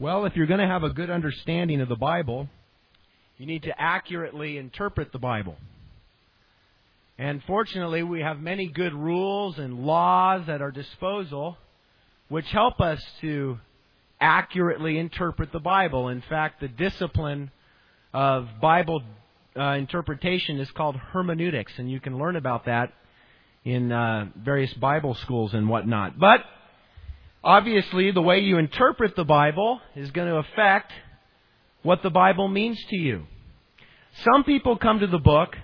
Well, if you're going to have a good understanding of the Bible, you need to accurately interpret the Bible. And fortunately, we have many good rules and laws at our disposal which help us to accurately interpret the Bible. In fact, the discipline of Bible interpretation is called hermeneutics, and you can learn about that in various Bible schools and whatnot. But obviously, the way you interpret the Bible is going to affect what the Bible means to you. Some people come to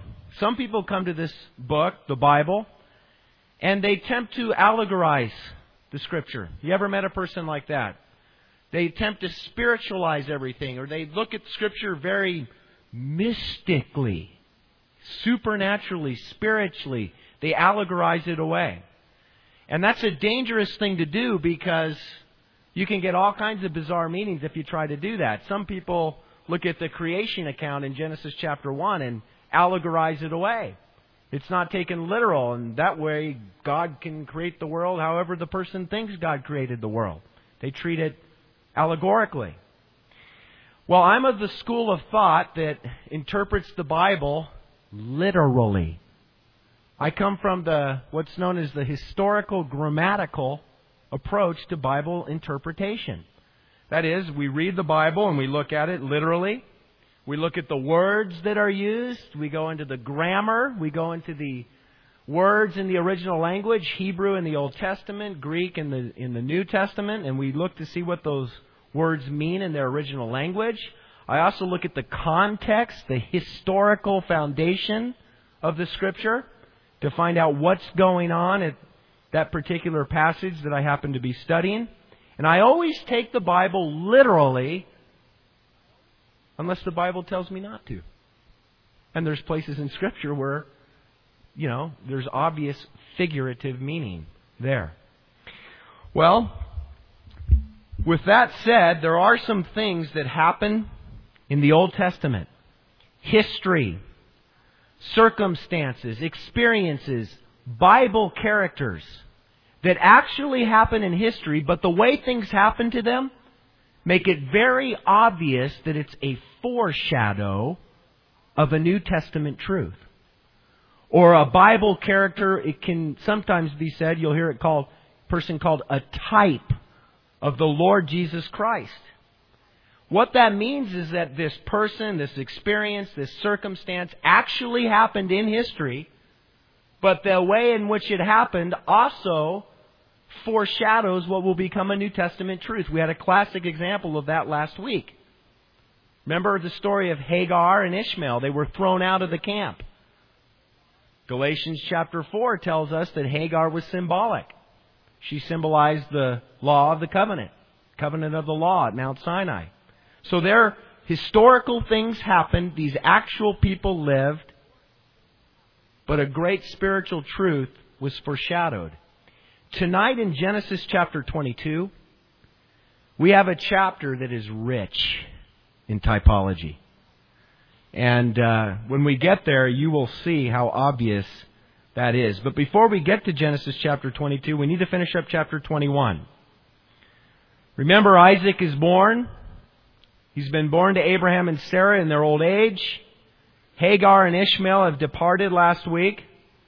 this book, the Bible, and they attempt to allegorize the Scripture. You ever met a person like that? They attempt to spiritualize everything, or they look at Scripture very mystically, supernaturally, spiritually. They allegorize it away. And that's a dangerous thing to do because you can get all kinds of bizarre meanings if you try to do that. Some people look at the creation account in Genesis chapter 1 and allegorize it away. It's not taken literal, and that way God can create the world however the person thinks God created the world. They treat it allegorically. Well, I'm of the school of thought that interprets the Bible literally. I come from what's known as the historical grammatical approach to Bible interpretation. That is, we read the Bible and we look at it literally. We look at the words that are used. We go into the grammar. We go into the words in the original language, Hebrew in the Old Testament, Greek in the New Testament, and we look to see what those words mean in their original language. I also look at the context, the historical foundation of the Scripture, to find out what's going on at that particular passage that I happen to be studying. And I always take the Bible literally unless the Bible tells me not to. And there's places in Scripture where, there's obvious figurative meaning there. Well, with that said, there are some things that happen in the Old Testament. History, circumstances, experiences, Bible characters that actually happen in history, but the way things happen to them make it very obvious that it's a foreshadow of a New Testament truth. Or a Bible character, it can sometimes be said, you'll hear it called a type of the Lord Jesus Christ. What that means is that this person, this experience, this circumstance actually happened in history, but the way in which it happened also foreshadows what will become a New Testament truth. We had a classic example of that last week. Remember the story of Hagar and Ishmael? They were thrown out of the camp. Galatians chapter 4 tells us that Hagar was symbolic. She symbolized the law of the covenant of the law at Mount Sinai. So there, historical things happened. These actual people lived. But a great spiritual truth was foreshadowed. Tonight in Genesis chapter 22, we have a chapter that is rich in typology. And when we get there, you will see how obvious that is. But before we get to Genesis chapter 22, we need to finish up chapter 21. Remember, Isaac is born. He's been born to Abraham and Sarah in their old age. Hagar and Ishmael have departed last week.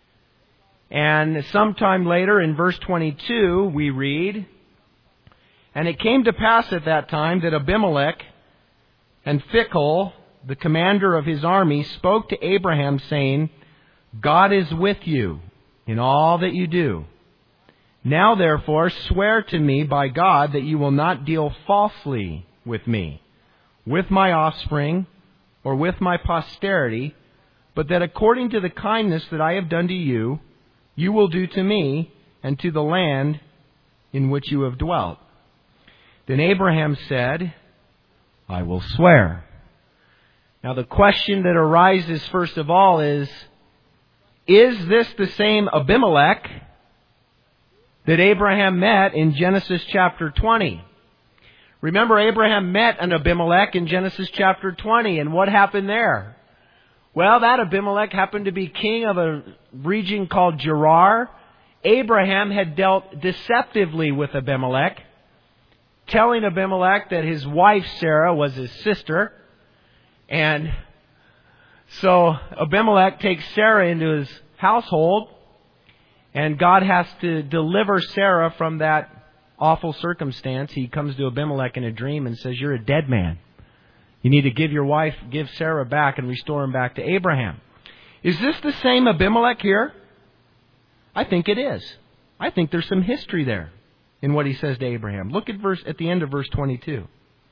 And sometime later in verse 22, we read, "And it came to pass at that time that Abimelech and Phicol, the commander of his army, spoke to Abraham, saying, God is with you in all that you do. Now therefore swear to me by God that you will not deal falsely with me, with my offspring, or with my posterity, but that according to the kindness that I have done to you, you will do to me and to the land in which you have dwelt. Then Abraham said, I will swear." Now the question that arises first of all is this the same Abimelech that Abraham met in Genesis chapter 20? Remember, Abraham met an Abimelech in Genesis chapter 20, and what happened there? Well, that Abimelech happened to be king of a region called Gerar. Abraham had dealt deceptively with Abimelech telling Abimelech that his wife Sarah was his sister. And so Abimelech takes Sarah into his household, and God has to deliver Sarah from that awful circumstance. He comes to Abimelech in a dream and says, "You're a dead man. You need to give Sarah back and restore him back to Abraham." Is this the same Abimelech here? I think it is. I think there's some history there in what he says to Abraham. Look at the end of verse 22.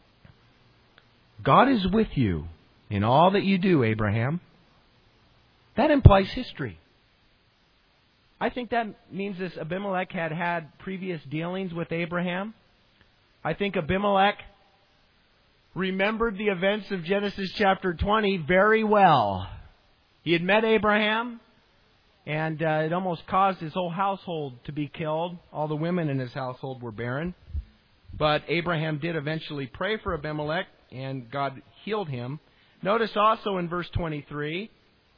God is with you in all that you do, Abraham. That implies history. I think that means this Abimelech had previous dealings with Abraham. I think Abimelech remembered the events of Genesis chapter 20 very well. He had met Abraham, and it almost caused his whole household to be killed. All the women in his household were barren. But Abraham did eventually pray for Abimelech, and God healed him. Notice also in verse 23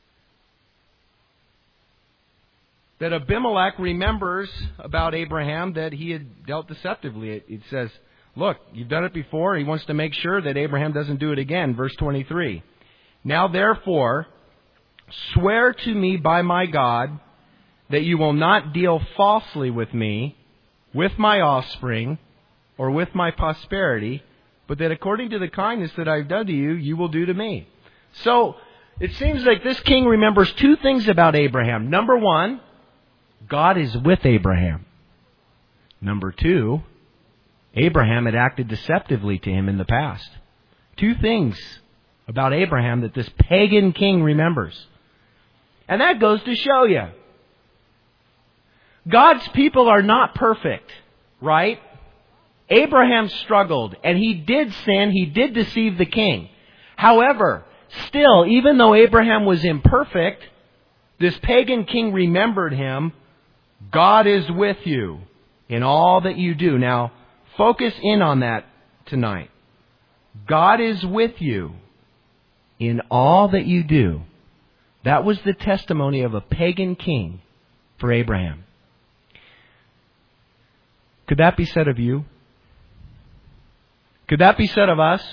that Abimelech remembers about Abraham that he had dealt deceptively. It says, look, you've done it before. He wants to make sure that Abraham doesn't do it again. Verse 23. Now therefore, swear to me by my God that you will not deal falsely with me, with my offspring, or with my posterity, but that according to the kindness that I've done to you, you will do to me. So, it seems like this king remembers two things about Abraham. Number one, God is with Abraham. Number two, Abraham had acted deceptively to him in the past. Two things about Abraham that this pagan king remembers. And that goes to show you, God's people are not perfect, right? Abraham struggled, and he did sin, he did deceive the king. However, still, even though Abraham was imperfect, this pagan king remembered him. God is with you in all that you do. Now, focus in on that tonight. God is with you in all that you do. That was the testimony of a pagan king for Abraham. Could that be said of you? Could that be said of us?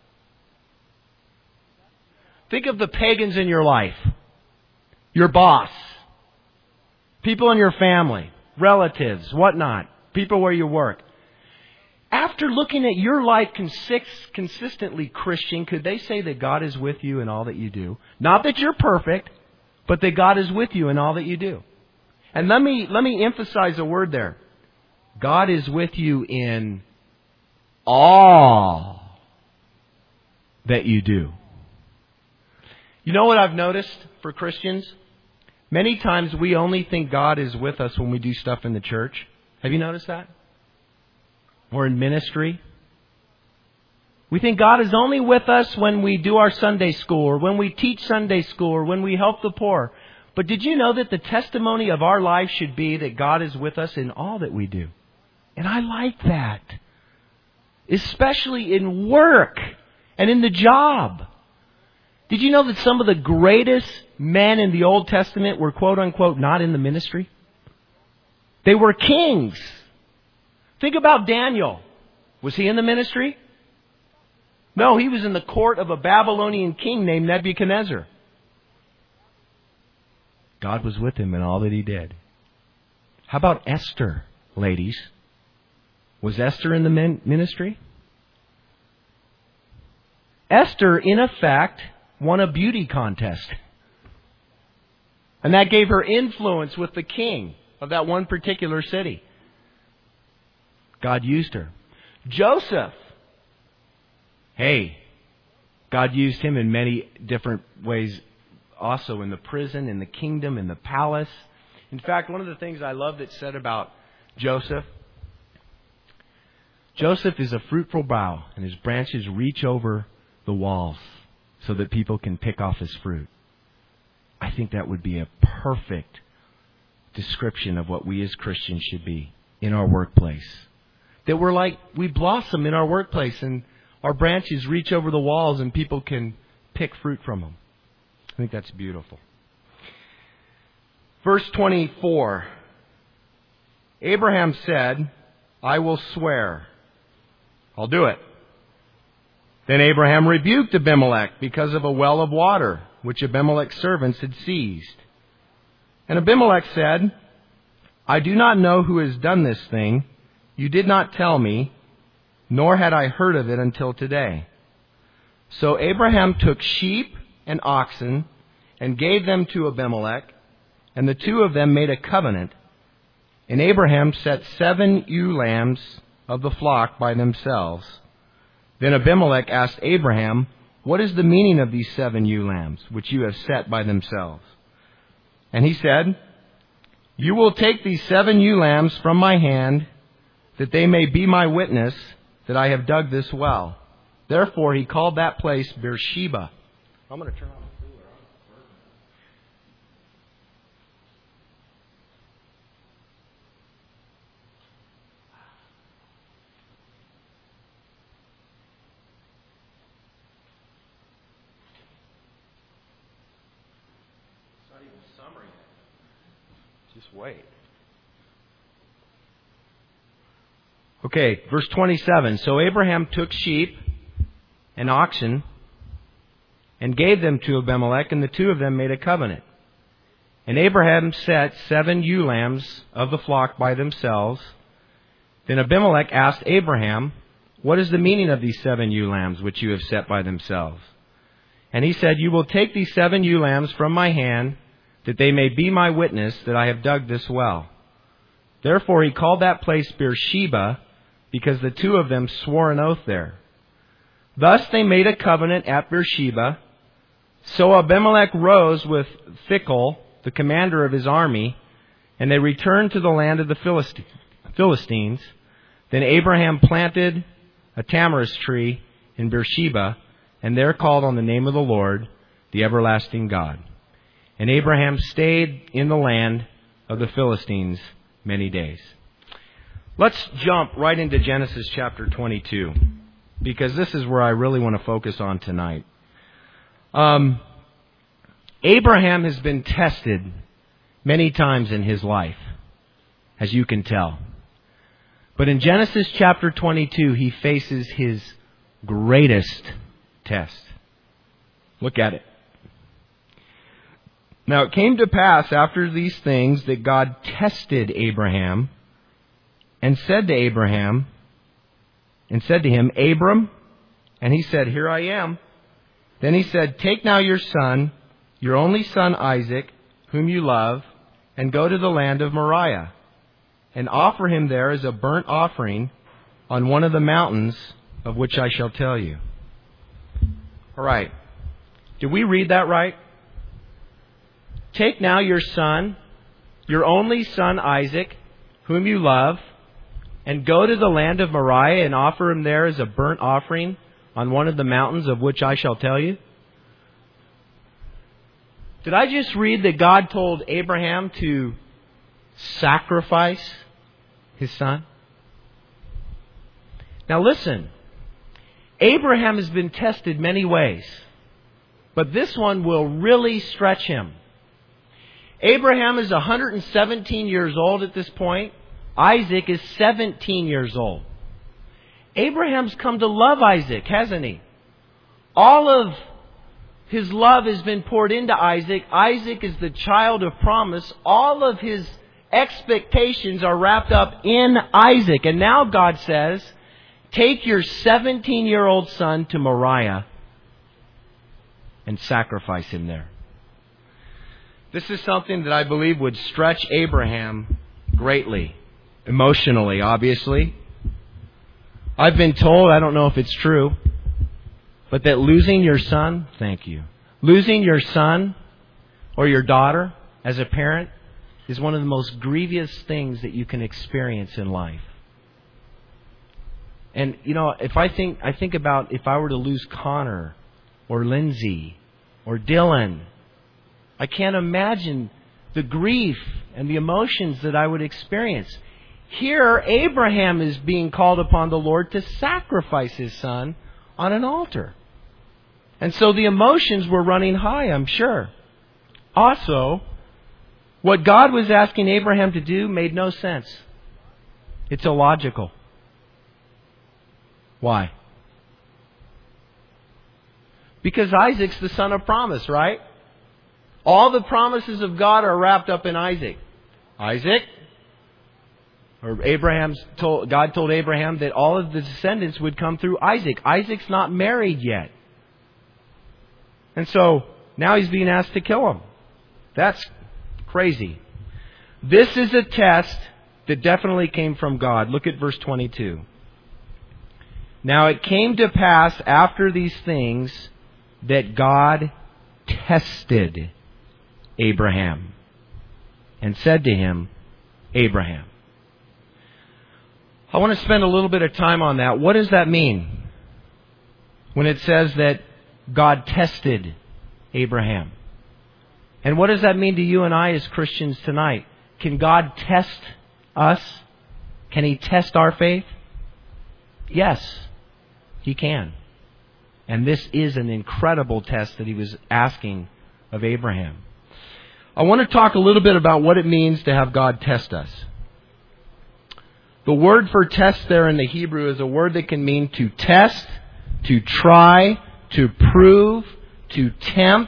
Think of the pagans in your life. Your boss. People in your family. Relatives. Whatnot. People where you work. After looking at your life consistently Christian, could they say that God is with you in all that you do? Not that you're perfect, but that God is with you in all that you do. And let me emphasize a word there. God is with you in all that you do. You know what I've noticed for Christians? Many times we only think God is with us when we do stuff in the church. Have you noticed that? Or in ministry. We think God is only with us when we do our Sunday school, or when we teach Sunday school, or when we help the poor. But did you know that the testimony of our life should be that God is with us in all that we do? And I like that. Especially in work and in the job. Did you know that some of the greatest men in the Old Testament were quote unquote not in the ministry? They were kings. Think about Daniel. Was he in the ministry? No, he was in the court of a Babylonian king named Nebuchadnezzar. God was with him in all that he did. How about Esther, ladies? Was Esther in the ministry? Esther, in effect, won a beauty contest. And that gave her influence with the king of that one particular city. God used her. Joseph. Hey, God used him in many different ways also, in the prison, in the kingdom, in the palace. In fact, one of the things I love that's said about Joseph is a fruitful bough, and his branches reach over the walls so that people can pick off his fruit. I think that would be a perfect description of what we as Christians should be in our workplace. That we blossom in our workplace and our branches reach over the walls and people can pick fruit from them. I think that's beautiful. Verse 24. Abraham said, I will swear I'll do it. Then Abraham rebuked Abimelech because of a well of water, which Abimelech's servants had seized. And Abimelech said, I do not know who has done this thing. You did not tell me, nor had I heard of it until today. So Abraham took sheep and oxen and gave them to Abimelech, and the two of them made a covenant. And Abraham set 7 ewe lambs of the flock by themselves. Then Abimelech asked Abraham, what is the meaning of these 7 ewe lambs, which you have set by themselves? And he said, you will take these 7 ewe lambs from my hand, that they may be my witness that I have dug this well. Therefore he called that place Beersheba. I'm going to turn on the cooler. It's not even summer yet. Just wait. Okay, verse 27. So Abraham took sheep and oxen and gave them to Abimelech, and the two of them made a covenant. And Abraham set 7 ewe lambs of the flock by themselves. Then Abimelech asked Abraham, what is the meaning of these 7 ewe lambs which you have set by themselves? And he said, you will take these 7 ewe lambs from my hand, that they may be my witness that I have dug this well. Therefore he called that place Beersheba, because the two of them swore an oath there. Thus they made a covenant at Beersheba. So Abimelech rose with Phicol, the commander of his army, and they returned to the land of the Philistines. Then Abraham planted a tamarisk tree in Beersheba, and there called on the name of the Lord, the everlasting God. And Abraham stayed in the land of the Philistines many days. Let's jump right into Genesis chapter 22, because this is where I really want to focus on tonight. Abraham has been tested many times in his life, as you can tell. But in Genesis chapter 22, he faces his greatest test. Look at it. Now it came to pass after these things that God tested Abraham and said to him, Abram, and he said, here I am. Then he said, take now your son, your only son Isaac, whom you love, and go to the land of Moriah, and offer him there as a burnt offering on one of the mountains of which I shall tell you. All right. Did we read that right? Take now your son, your only son Isaac, whom you love, and go to the land of Moriah and offer him there as a burnt offering on one of the mountains of which I shall tell you. Did I just read that God told Abraham to sacrifice his son? Now listen, Abraham has been tested many ways, but this one will really stretch him. Abraham is 117 years old at this point. Isaac is 17 years old. Abraham's come to love Isaac, hasn't he? All of his love has been poured into Isaac. Isaac is the child of promise. All of his expectations are wrapped up in Isaac. And now God says, take your 17-year-old son to Moriah and sacrifice him there. This is something that I believe would stretch Abraham greatly. Emotionally, obviously. I've been told, I don't know if it's true, but that losing your son, losing your son or your daughter as a parent is one of the most grievous things that you can experience in life. And, if I think about if I were to lose Connor or Lindsay or Dylan, I can't imagine the grief and the emotions that I would experience. Here, Abraham is being called upon the Lord to sacrifice his son on an altar. And so the emotions were running high, I'm sure. Also, what God was asking Abraham to do made no sense. It's illogical. Why? Because Isaac's the son of promise, right? All the promises of God are wrapped up in Isaac. Isaac, or God told Abraham that all of the descendants would come through Isaac. Isaac's not married yet. And so now he's being asked to kill him. That's crazy. This is a test that definitely came from God. Look at verse 22. Now it came to pass after these things that God tested Abraham and said to him, Abraham. I want to spend a little bit of time on that. What does that mean when it says that God tested Abraham? And what does that mean to you and I as Christians tonight? Can God test us? Can He test our faith? Yes, He can. And this is an incredible test that He was asking of Abraham. I want to talk a little bit about what it means to have God test us. The word for test there in the Hebrew is a word that can mean to test, to try, to prove, to tempt.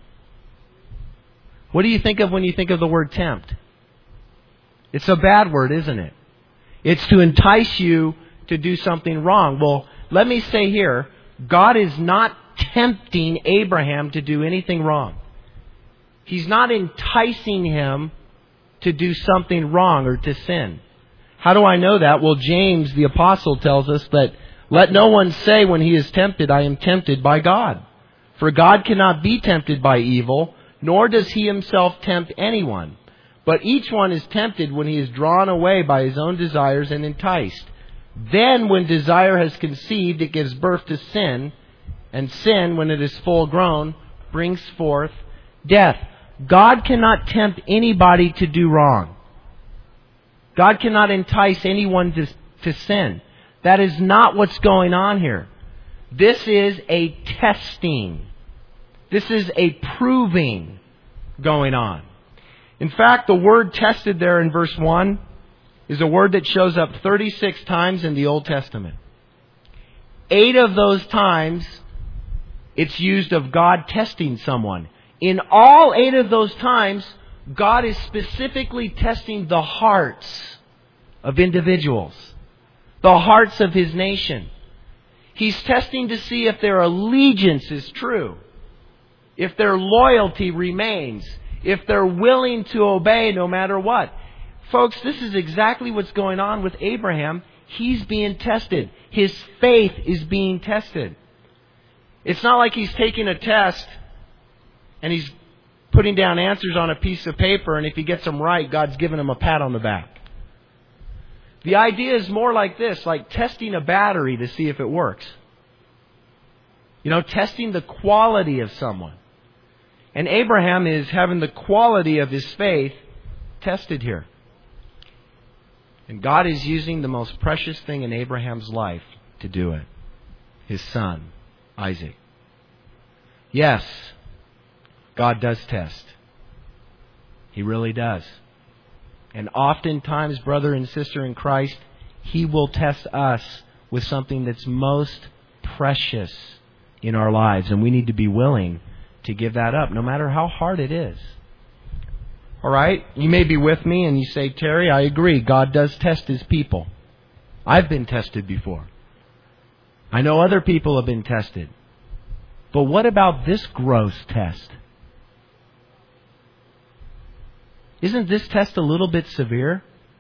What do you think of when you think of the word tempt? It's a bad word, isn't it? It's to entice you to do something wrong. Well, let me say here, God is not tempting Abraham to do anything wrong. He's not enticing him to do something wrong or to sin. How do I know that? Well, James the Apostle tells us that let no one say when he is tempted, I am tempted by God. For God cannot be tempted by evil, nor does He Himself tempt anyone. But each one is tempted when he is drawn away by his own desires and enticed. Then when desire has conceived, it gives birth to sin. And sin, when it is full grown, brings forth death. God cannot tempt anybody to do wrong. God cannot entice anyone to sin. That is not what's going on here. This is a testing. This is a proving going on. In fact, the word tested there in verse 1 is a word that shows up 36 times in the Old Testament. 8 of those times, it's used of God testing someone. In all 8 of those times, God is specifically testing the hearts of individuals, the hearts of His nation. He's testing to see if their allegiance is true, if their loyalty remains, if they're willing to obey no matter what. Folks, this is exactly what's going on with Abraham. He's being tested. His faith is being tested. It's not like he's taking a test and he's putting down answers on a piece of paper, and if he gets them right, God's giving him a pat on the back. The idea is more like this, like testing a battery to see if it works. You know, testing the quality of someone. And Abraham is having the quality of his faith tested here. And God is using the most precious thing in Abraham's life to do it. His son, Isaac. Yes, God does test. He really does. And oftentimes, brother and sister in Christ, He will test us with something that's most precious in our lives. And we need to be willing to give that up, no matter how hard it is. All right? You may be with me and you say, Terry, I agree. God does test His people. I've been tested before. I know other people have been tested. But what about this gross test? Isn't this test a little bit severe?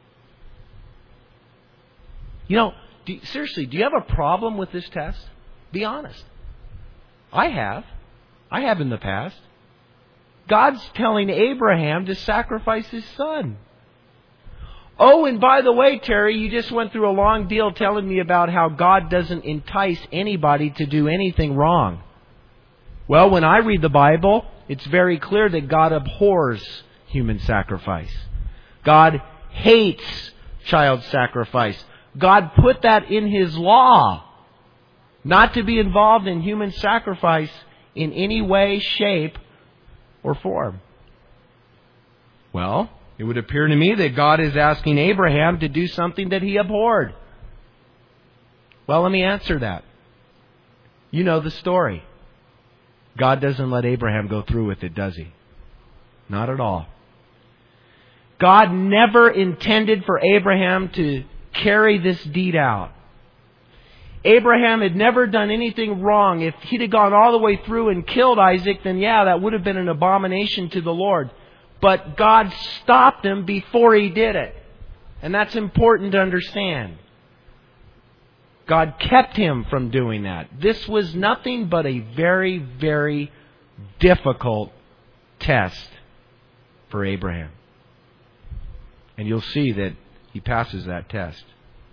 You know, seriously, do you have a problem with this test? Be honest. I have. I have in the past. God's telling Abraham to sacrifice his son. Oh, and by the way, Terry, you just went through a long deal telling me about how God doesn't entice anybody to do anything wrong. Well, when I read the Bible, it's very clear that God abhors human sacrifice. God hates child sacrifice. God put that in His law, not to be involved in human sacrifice in any way, shape, or form. Well, it would appear to me that God is asking Abraham to do something that he abhorred. Well, let me answer that. You know the story. God doesn't let Abraham go through with it, does He? Not at all. God never intended for Abraham to carry this deed out. Abraham had never done anything wrong. If he'd have gone all the way through and killed Isaac, then that would have been an abomination to the Lord. But God stopped him before he did it. And that's important to understand. God kept him from doing that. This was nothing but a very, very difficult test for Abraham. And you'll see that he passes that test.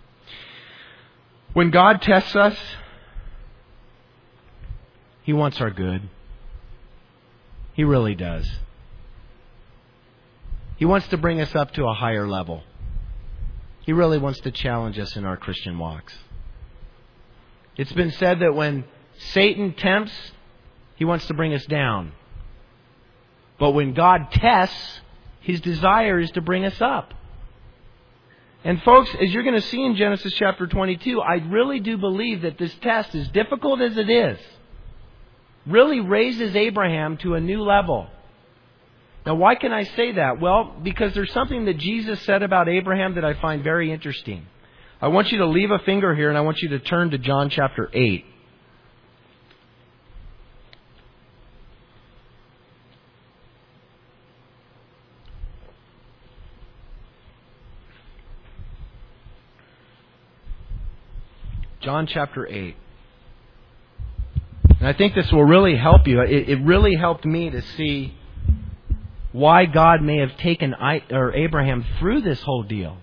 When God tests us, He wants our good. He really does. He wants to bring us up to a higher level. He really wants to challenge us in our Christian walks. It's been said that when Satan tempts, he wants to bring us down. But when God tests, His desire is to bring us up. And folks, as you're going to see in Genesis chapter 22, I really do believe that this test, as difficult as it is, really raises Abraham to a new level. Now, why can I say that? Well, because there's something that Jesus said about Abraham that I find very interesting. I want you to leave a finger here and I want you to turn to John chapter 8. John chapter 8. And I think this will really help you. It really helped me to see why God may have taken Abraham through this whole deal.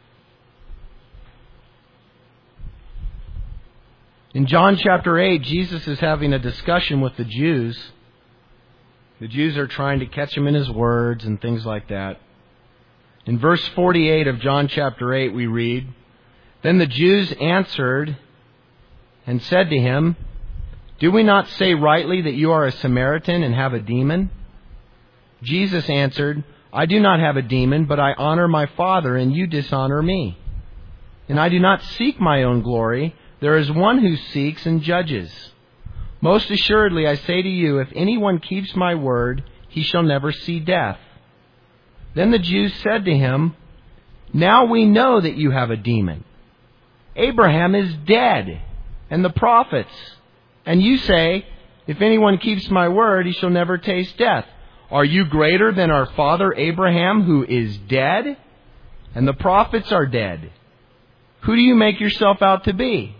In John chapter 8, Jesus is having a discussion with the Jews. The Jews are trying to catch him in his words and things like that. In verse 48 of John chapter 8 we read, "Then the Jews answered and said to him, 'Do we not say rightly that you are a Samaritan and have a demon?' Jesus answered, 'I do not have a demon, but I honor my Father, and you dishonor me. And I do not seek my own glory. There is one who seeks and judges. Most assuredly, I say to you, if anyone keeps my word, he shall never see death.' Then the Jews said to him, 'Now we know that you have a demon. Abraham is dead, and the prophets. And you say, if anyone keeps my word, he shall never taste death. Are you greater than our father Abraham, who is dead? And the prophets are dead. Who do you make yourself out to be?'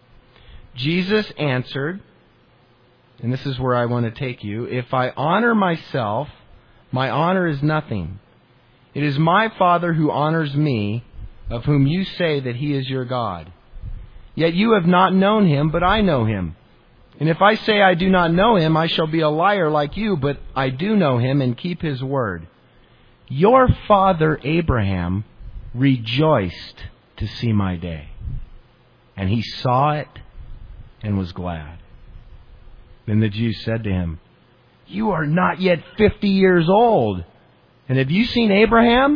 Jesus answered," and this is where I want to take you, "If I honor myself, my honor is nothing. It is my Father who honors me, of whom you say that He is your God. Yet you have not known Him, but I know Him. And if I say I do not know Him, I shall be a liar like you, but I do know Him and keep His word. Your father Abraham rejoiced to see my day, and he saw it and was glad." Then the Jews said to him, "You are not yet 50 years old, and have you seen Abraham?"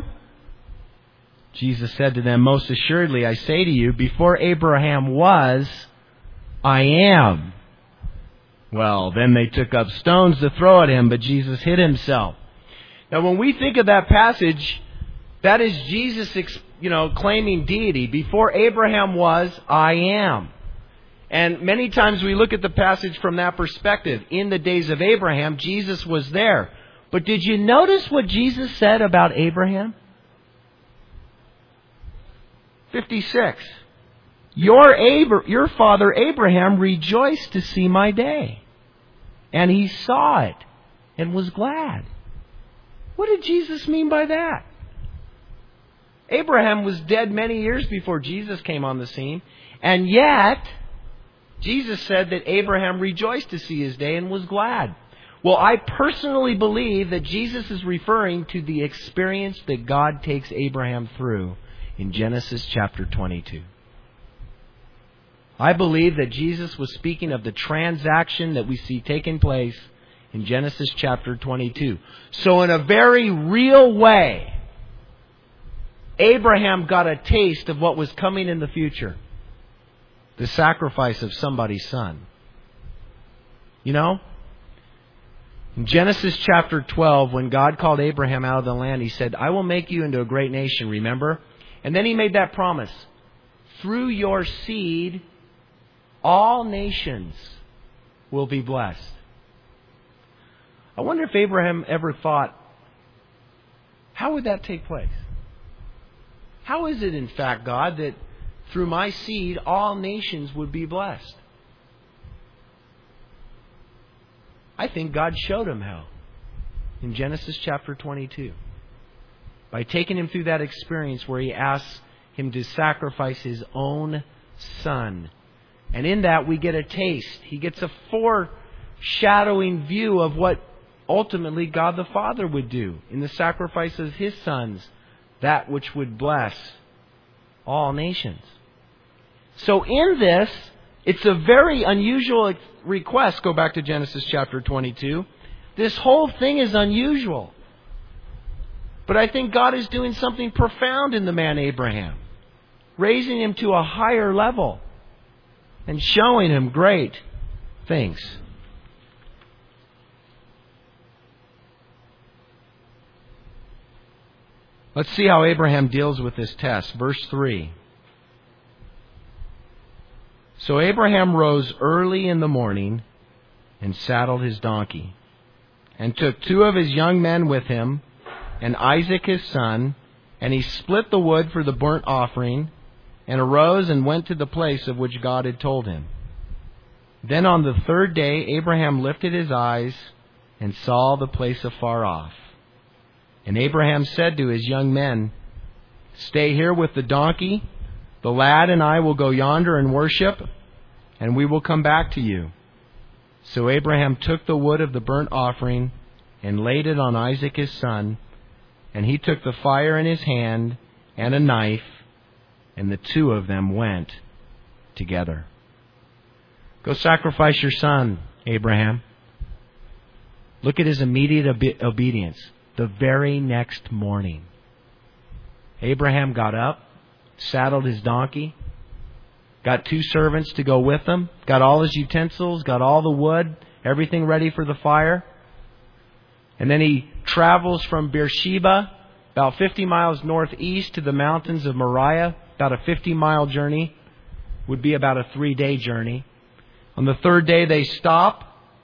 Jesus said to them, "Most assuredly, I say to you, before Abraham was, I am." Well, then they took up stones to throw at him, but Jesus hid himself. Now, when we think of that passage, that is Jesus, claiming deity. Before Abraham was, I am. And many times we look at the passage from that perspective. In the days of Abraham, Jesus was there. But did you notice what Jesus said about Abraham? 56. Your father Abraham rejoiced to see my day, and he saw it and was glad. What did Jesus mean by that? Abraham was dead many years before Jesus came on the scene, and yet Jesus said that Abraham rejoiced to see his day and was glad. Well, I personally believe that Jesus is referring to the experience that God takes Abraham through in Genesis chapter 22. I believe that Jesus was speaking of the transaction that we see taking place in Genesis chapter 22. So in a very real way, Abraham got a taste of what was coming in the future. the sacrifice of somebody's son. You know? In Genesis chapter 12, when God called Abraham out of the land, He said, I will make you into a great nation, remember? And then He made that promise. Through your seed, all nations will be blessed. I wonder if Abraham ever thought, how would that take place? How is it, in fact, God, that through my seed, all nations would be blessed? I think God showed him how in Genesis chapter 22. By taking him through that experience where He asks him to sacrifice his own son. And in that we get a taste. He gets a foreshadowing view of what ultimately God the Father would do in the sacrifice of His sons, that which would bless all nations. So in this, it's a very unusual request. Go back to Genesis chapter 22. This whole thing is unusual. But I think God is doing something profound in the man Abraham, raising him to a higher level and showing him great things. Let's see how Abraham deals with this test. Verse 3. So Abraham rose early in the morning and saddled his donkey, and took 2 of his young men with him, and Isaac his son, and he split the wood for the burnt offering, and arose and went to the place of which God had told him. Then on the 3rd day Abraham lifted his eyes and saw the place afar off. And Abraham said to his young men, Stay here with the donkey. The lad and I will go yonder and worship, and we will come back to you. So Abraham took the wood of the burnt offering and laid it on Isaac his son, and he took the fire in his hand and a knife, and the 2 of them went together. Go sacrifice your son, Abraham. Look at his immediate obedience. The very next morning, Abraham got up, saddled his donkey, got 2 servants to go with him, got all his utensils, got all the wood, everything ready for the fire. And then he travels from Beersheba, about 50 miles northeast, to the mountains of Moriah, about a 50-mile journey, would be about a 3-day journey. On the 3rd day they stop.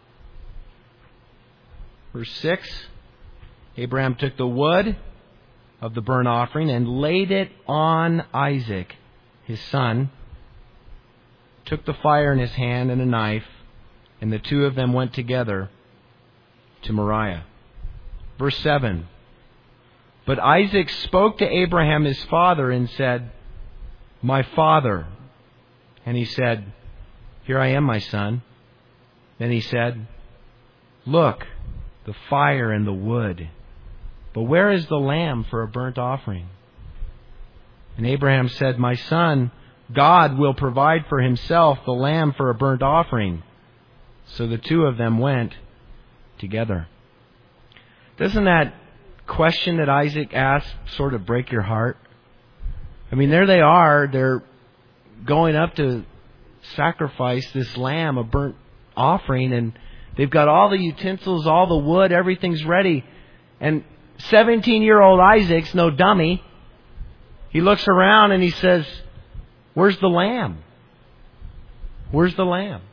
Verse 6. Abraham took the wood of the burnt offering and laid it on Isaac, his son, took the fire in his hand and a knife, and the 2 of them went together to Moriah. Verse 7. But Isaac spoke to Abraham his father and said, My father. And he said, Here I am, my son. Then he said, Look, the fire and the wood. But where is the lamb for a burnt offering? And Abraham said, My son, God will provide for Himself the lamb for a burnt offering. So the 2 of them went together. Doesn't that question that Isaac asked sort of break your heart? I mean, there they are. They're going up to sacrifice this lamb, a burnt offering, and they've got all the utensils, all the wood, everything's ready. And 17-year-old Isaac's no dummy. He looks around and he says, Where's the lamb? Where's the lamb?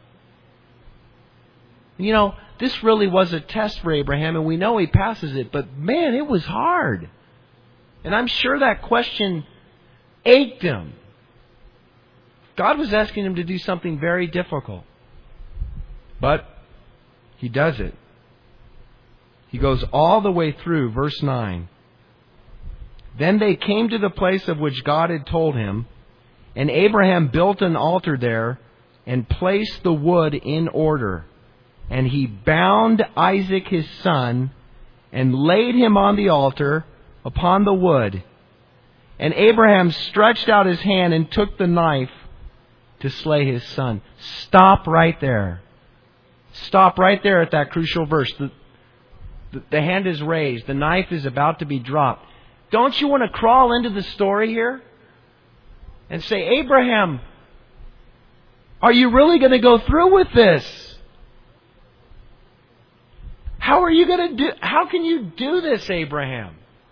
You know, this really was a test for Abraham, and we know he passes it, but man, it was hard. And I'm sure that question ached him. God was asking him to do something very difficult. But he does it. He goes all the way through, verse 9. Then they came to the place of which God had told him, and Abraham built an altar there and placed the wood in order. And he bound Isaac his son and laid him on the altar upon the wood. And Abraham stretched out his hand and took the knife to slay his son. Stop right there. Stop right there at that crucial verse. The hand is raised. The knife is about to be dropped. Don't you want to crawl into the story here? And say, Abraham, Are you really going to go through with this? How can you do this, Abraham?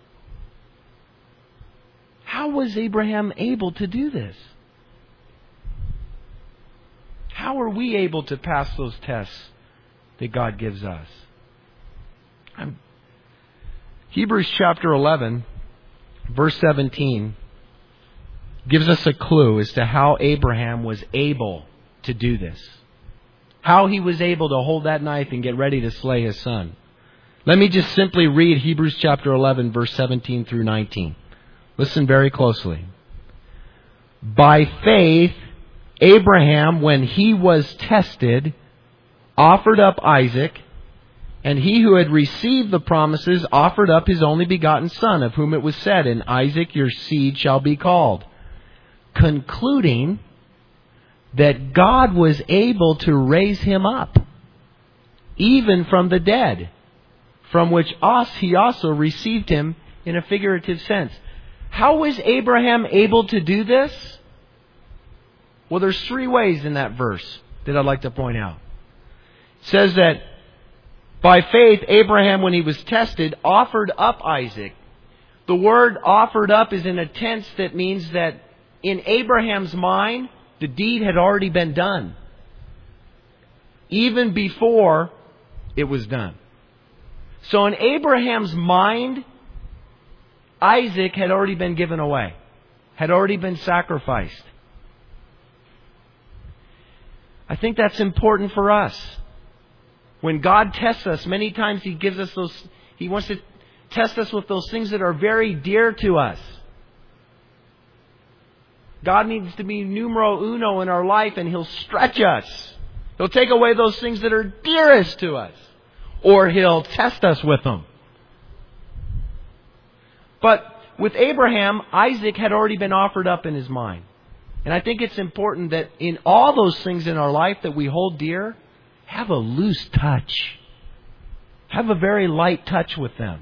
How was Abraham able to do this? How are we able to pass those tests that God gives us? Hebrews chapter 11, verse 17, gives us a clue as to how Abraham was able to do this. How he was able to hold that knife and get ready to slay his son. Let me just simply read Hebrews chapter 11, verse 17 through 19. Listen very closely. By faith, Abraham, when he was tested, offered up Isaac, and he who had received the promises offered up his only begotten son, of whom it was said, "In Isaac your seed shall be called," concluding that God was able to raise him up, even from the dead, from which he also received him in a figurative sense. How was Abraham able to do this? Well, there's 3 ways in that verse that I'd like to point out. It says that by faith, Abraham, when he was tested, offered up Isaac. The word offered up is in a tense that means that in Abraham's mind, the deed had already been done, even before it was done. So in Abraham's mind, Isaac had already been given away, had already been sacrificed. I think that's important for us. When God tests us, many times He gives us He wants to test us with those things that are very dear to us. God needs to be numero uno in our life, and He'll stretch us. He'll take away those things that are dearest to us, or He'll test us with them. But with Abraham, Isaac had already been offered up in his mind. And I think it's important that in all those things in our life that we hold dear, have a loose touch. Have a very light touch with them.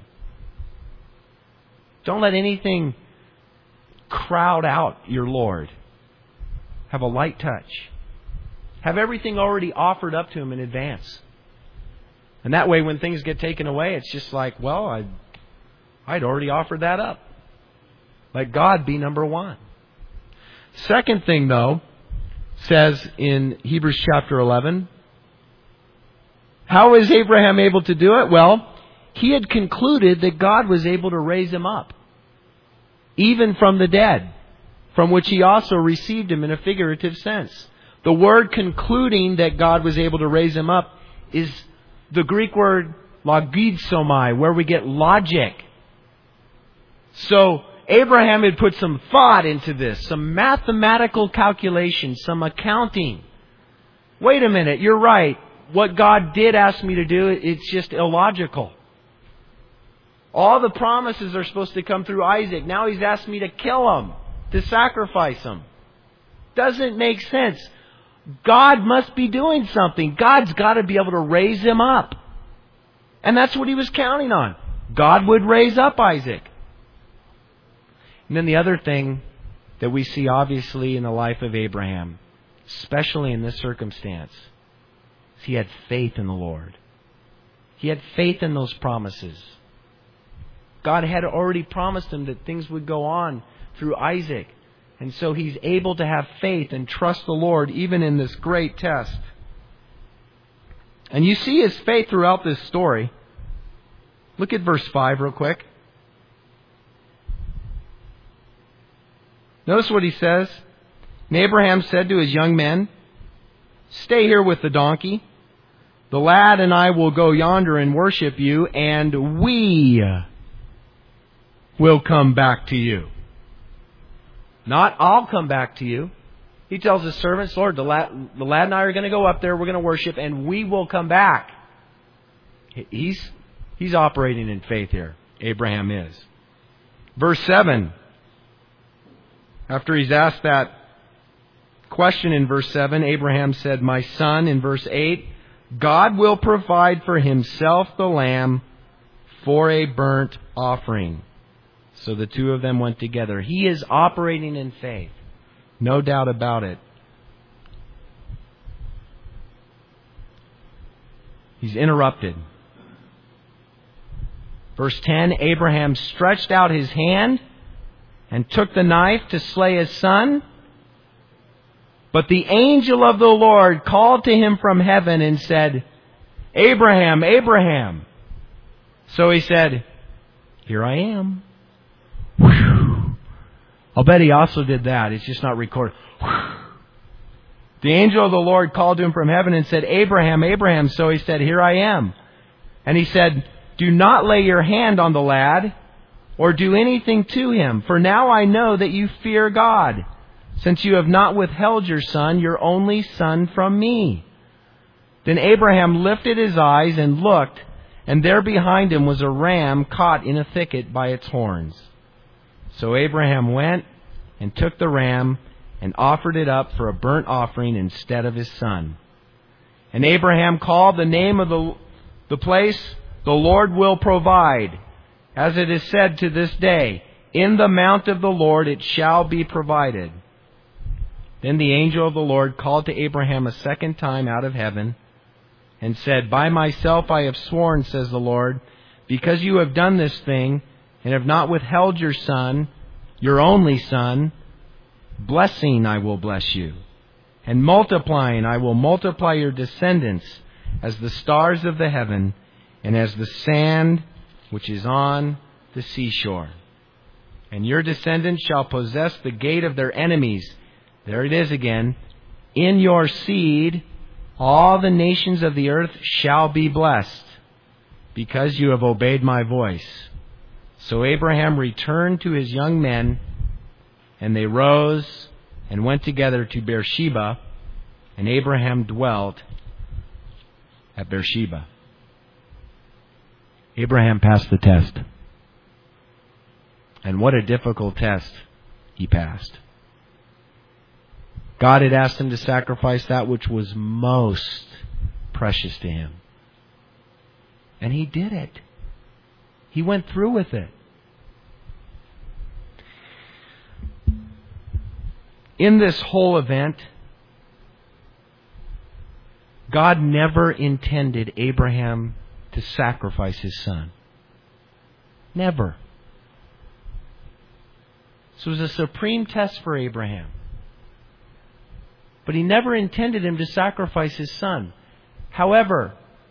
Don't let anything crowd out your Lord. Have a light touch. Have everything already offered up to Him in advance. And that way when things get taken away, it's just like, well, I'd already offered that up. Let God be number one. Second thing, though, says in Hebrews chapter 11, how is Abraham able to do it? Well, he had concluded that God was able to raise him up, even from the dead, from which he also received him in a figurative sense. The word concluding that God was able to raise him up is the Greek word logizomai, where we get logic. So Abraham had put some thought into this, some mathematical calculation, some accounting. Wait a minute, you're right. What God did ask me to do, it's just illogical. All the promises are supposed to come through Isaac. Now He's asked me to kill him, to sacrifice him. Doesn't make sense. God must be doing something. God's got to be able to raise him up. And that's what he was counting on. God would raise up Isaac. And then the other thing that we see obviously in the life of Abraham, especially in this circumstance, is he had faith in the Lord. He had faith in those promises. God had already promised him that things would go on through Isaac. And so he's able to have faith and trust the Lord even in this great test. And you see his faith throughout this story. Look at verse 5 real quick. Notice what he says. And Abraham said to his young men, "Stay here with the donkey. The lad and I will go yonder and worship you, and we will come back to you." Not, I'll come back to you. He tells his servants, "Lord, the lad and I are going to go up there, we're going to worship, and we will come back." He's operating in faith here. Abraham is. Verse 7. After he's asked that question in verse 7, Abraham said, "My son," in verse 8, "God will provide for Himself the lamb for a burnt offering." So the two of them went together. He is operating in faith. No doubt about it. He's interrupted. Verse 10, Abraham stretched out his hand and took the knife to slay his son. But the angel of the Lord called to him from heaven and said, Abraham, Abraham. So he said, Here I am. Whew. I'll bet he also did that. It's just not recorded. Whew. The angel of the Lord called to him from heaven and said, Abraham, Abraham. So he said, Here I am. And he said, Do not lay your hand on the lad or do anything to him, for now I know that you fear God, since you have not withheld your son, your only son, from me. Then Abraham lifted his eyes and looked, and there behind him was a ram caught in a thicket by its horns. So Abraham went and took the ram and offered it up for a burnt offering instead of his son. And Abraham called the name of the place, The Lord Will Provide, as it is said to this day, In the mount of the Lord it shall be provided. Then the angel of the Lord called to Abraham a second time out of heaven and said, By myself I have sworn, says the Lord, because you have done this thing and have not withheld your son, your only son, blessing I will bless you, and multiplying I will multiply your descendants as the stars of the heaven and as the sand which is on the seashore. And your descendants shall possess the gate of their enemies. There it is again. In your seed all the nations of the earth shall be blessed, because you have obeyed my voice. So Abraham returned to his young men, and they rose and went together to Beersheba, and Abraham dwelt at Beersheba. Abraham passed the test. And what a difficult test he passed. God had asked him to sacrifice that which was most precious to him. And he did it. He went through with it. In this whole event, God never intended Abraham to sacrifice his son. Never. This was a supreme test for Abraham. But he never intended him to sacrifice his son. However,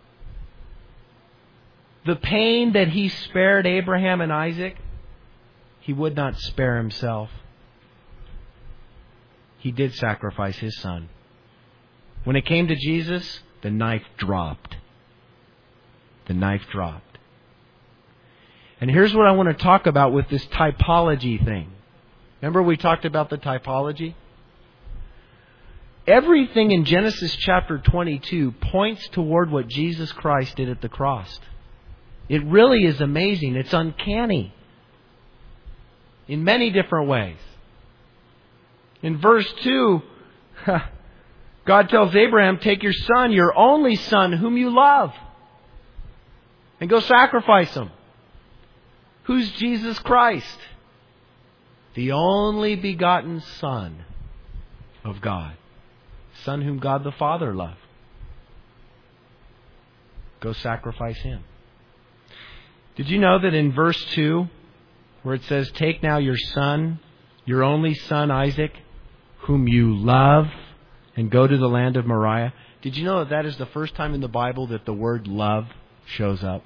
the pain that he spared Abraham and Isaac, he would not spare himself. He did sacrifice his son. When it came to Jesus, the knife dropped. The knife dropped. And here's what I want to talk about with this typology thing. Remember we talked about the typology? Everything in Genesis chapter 22 points toward what Jesus Christ did at the cross. It really is amazing. It's uncanny in many different ways. In verse 2, God tells Abraham, take your son, your only son, whom you love, and go sacrifice him. Who's Jesus Christ? The only begotten Son of God. Son whom God the Father loved. Go sacrifice him. Did you know that in verse 2, where it says, take now your son, your only son Isaac, whom you love, and go to the land of Moriah? Did you know that that is the first time in the Bible that the word love shows up?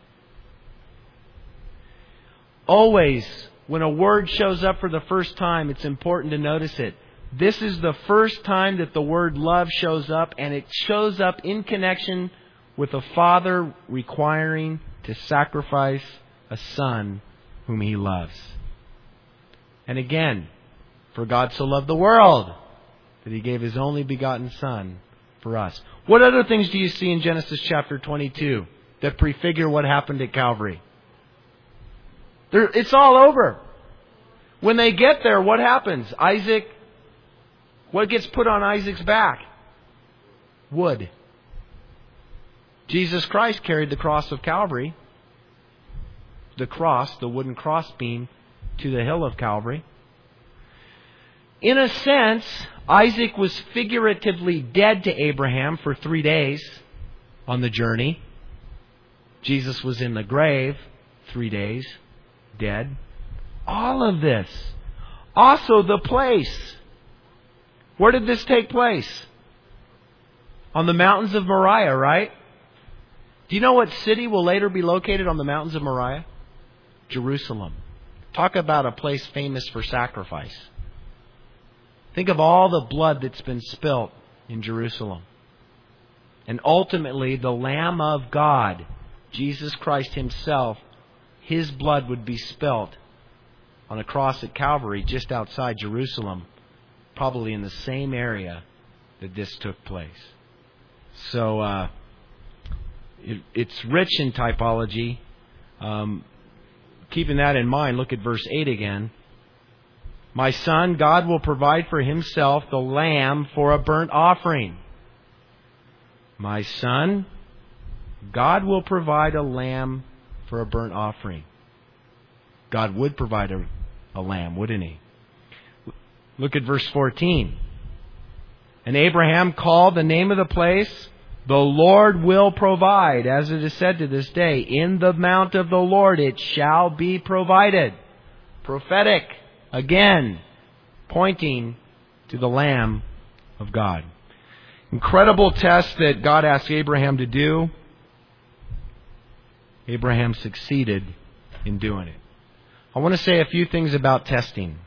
Always, when a word shows up for the first time, it's important to notice it. This is the first time that the word love shows up, and it shows up in connection with a father requiring to sacrifice a son whom he loves. And again, for God so loved the world that he gave his only begotten Son for us. What other things do you see in Genesis chapter 22 that prefigure what happened at Calvary? It's all over. When they get there, what happens? What gets put on Isaac's back? Wood. Jesus Christ carried the cross of Calvary, the wooden cross beam, to the hill of Calvary. In a sense, Isaac was figuratively dead to Abraham for 3 days on the journey. Jesus was in the grave 3 days, dead. All of this. Also the place. Where did this take place? On the mountains of Moriah, right? Do you know what city will later be located on the mountains of Moriah? Jerusalem. Talk about a place famous for sacrifice. Think of all the blood that's been spilt in Jerusalem. And ultimately, the Lamb of God, Jesus Christ Himself, His blood would be spilt on a cross at Calvary just outside Jerusalem, probably in the same area that this took place. So, it's rich in typology. Keeping that in mind, look at verse 8 again. My son, God will provide for Himself the lamb for a burnt offering. My son, God will provide a lamb for a burnt offering. God would provide a lamb, wouldn't He? Look at verse 14. And Abraham called the name of the place, the Lord will provide, as it is said to this day, in the mount of the Lord it shall be provided. Prophetic, again, pointing to the Lamb of God. Incredible test that God asked Abraham to do. Abraham succeeded in doing it. I want to say a few things about testing,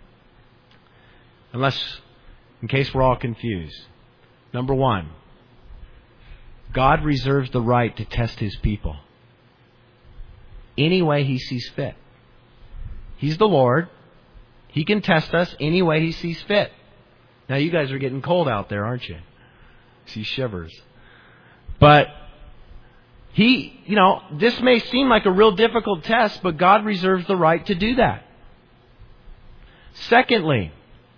in case we're all confused. Number one, God reserves the right to test His people any way He sees fit. He's the Lord. He can test us any way He sees fit. Now, you guys are getting cold out there, aren't you? I see shivers. But this may seem like a real difficult test, but God reserves the right to do that. Secondly,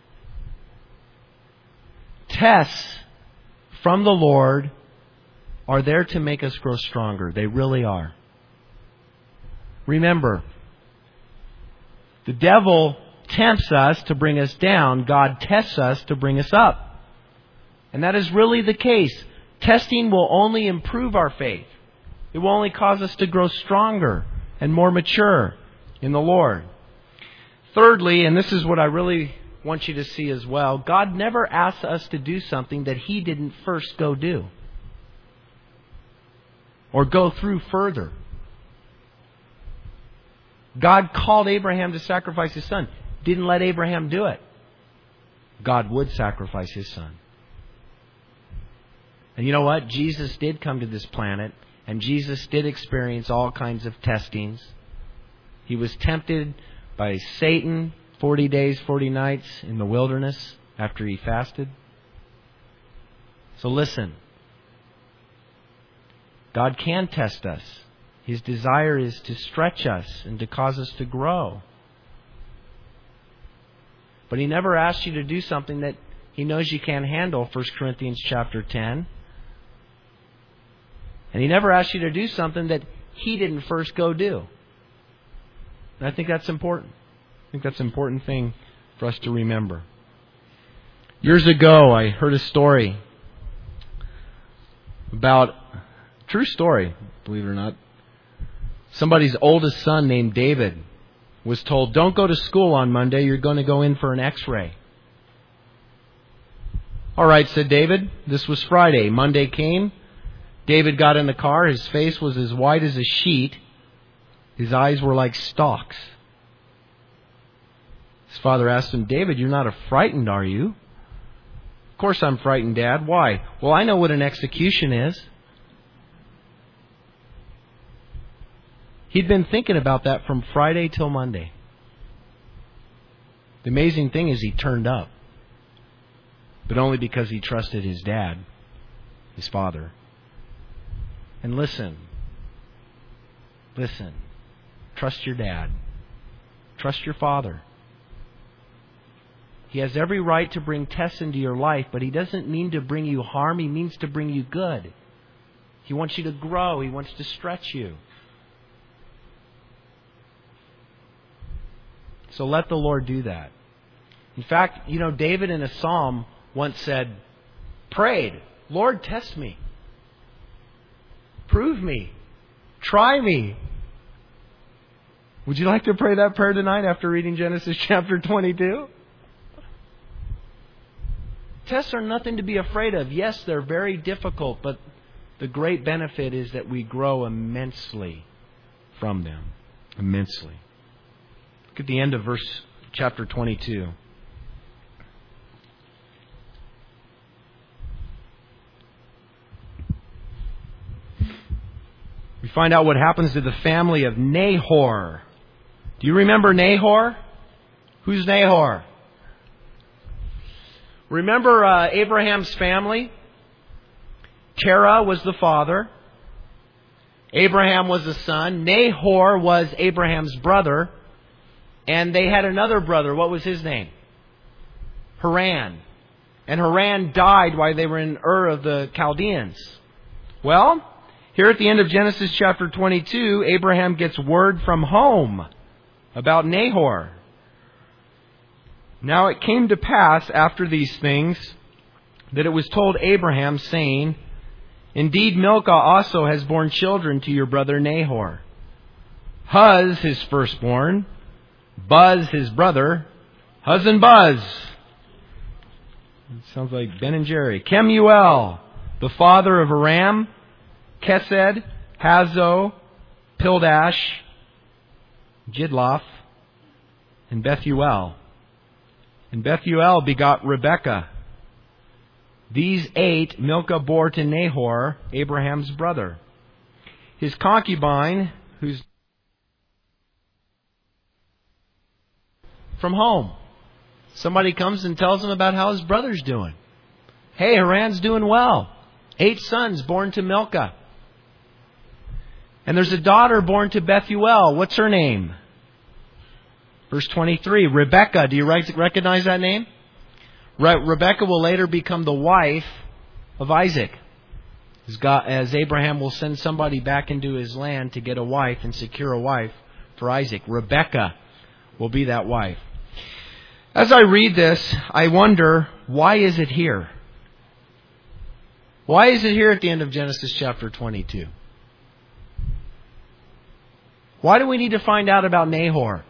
tests from the Lord are there to make us grow stronger. They really are. Remember, the devil tempts us to bring us down. God tests us to bring us up. And that is really the case. Testing will only improve our faith. It will only cause us to grow stronger and more mature in the Lord. Thirdly, and this is what I really want you to see as well, God never asks us to do something that He didn't first go do or go through further. God called Abraham to sacrifice his son. Didn't let Abraham do it. God would sacrifice His son. And you know what? Jesus did come to this planet, and Jesus did experience all kinds of testings. He was tempted by Satan 40 days, 40 nights in the wilderness after He fasted. So listen. God can test us. His desire is to stretch us and to cause us to grow. But He never asks you to do something that He knows you can't handle, 1 Corinthians chapter 10. And He never asks you to do something that He didn't first go do. And I think that's important. I think that's an important thing for us to remember. Years ago, I heard a story about, true story, believe it or not. Somebody's oldest son named David was told, don't go to school on Monday, you're going to go in for an x-ray. All right, said David. This was Friday. Monday came. David got in the car. His face was as white as a sheet. His eyes were like stalks. His father asked him, David, you're not frightened, are you? Of course I'm frightened, Dad. Why? Well, I know what an execution is. He'd been thinking about that from Friday till Monday. The amazing thing is he turned up. But only because he trusted his dad, his father. And listen. Trust your dad. Trust your father. He has every right to bring tests into your life, but He doesn't mean to bring you harm. He means to bring you good. He wants you to grow. He wants to stretch you. So let the Lord do that. In fact, David in a psalm once prayed, Lord, test me. Prove me. Try me. Would you like to pray that prayer tonight after reading Genesis chapter 22? Tests are nothing to be afraid of. Yes, they're very difficult, but the great benefit is that we grow immensely from them. Immensely. Look at the end of chapter 22. We find out what happens to the family of Nahor. Do you remember Nahor? Who's Nahor? Remember Abraham's family? Terah was the father. Abraham was the son. Nahor was Abraham's brother. And they had another brother. What was his name? Haran. And Haran died while they were in Ur of the Chaldeans. Well, here at the end of Genesis chapter 22, Abraham gets word from home about Nahor. Now it came to pass after these things that it was told Abraham, saying, Indeed, Milcah also has borne children to your brother Nahor. Huz, his firstborn, Buz, his brother, Huz and Buz. It sounds like Ben and Jerry. Kemuel, the father of Aram, Kesed, Hazo, Pildash, Jidlaph, and Bethuel. And Bethuel begot Rebekah. These 8 Milcah bore to Nahor, Abraham's brother. His concubine, who's from home. Somebody comes and tells him about how his brother's doing. Hey, Haran's doing well. 8 sons born to Milcah. And there's a daughter born to Bethuel. What's her name? Verse 23, Rebekah. Do you recognize that name? Rebekah will later become the wife of Isaac. As Abraham will send somebody back into his land to get a wife and secure a wife for Isaac. Rebekah will be that wife. As I read this, I wonder, why is it here? Why is it here at the end of Genesis chapter 22? Why do we need to find out about Nahor?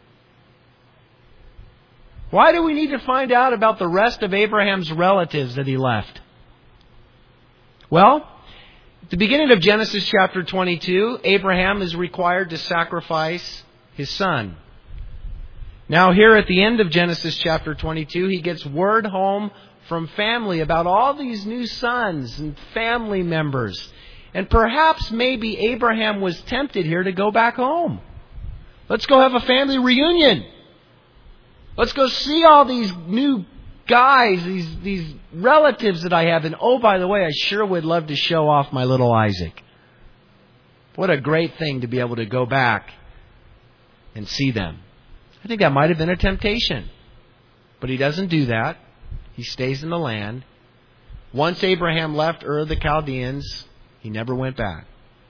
Why do we need to find out about the rest of Abraham's relatives that he left? Well, at the beginning of Genesis chapter 22, Abraham is required to sacrifice his son. Now here at the end of Genesis chapter 22, he gets word home from family about all these new sons and family members. And perhaps maybe Abraham was tempted here to go back home. Let's go have a family reunion. Let's go see all these new guys, these relatives that I have. And oh, by the way, I sure would love to show off my little Isaac. What a great thing to be able to go back and see them. I think that might have been a temptation. But he doesn't do that. He stays in the land. Once Abraham left Ur of the Chaldeans, he never went back.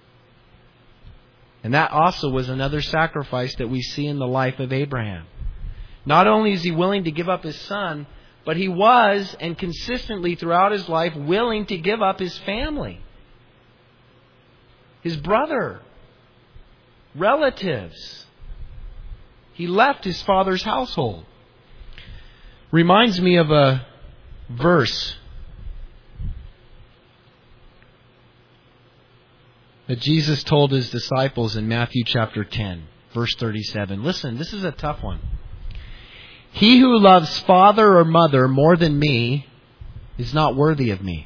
And that also was another sacrifice that we see in the life of Abraham. Not only is he willing to give up his son, but he was, and consistently throughout his life, willing to give up his family. His brother. Relatives. He left his father's household. Reminds me of a verse that Jesus told his disciples in Matthew chapter 10, verse 37. Listen, this is a tough one. He who loves father or mother more than me is not worthy of me.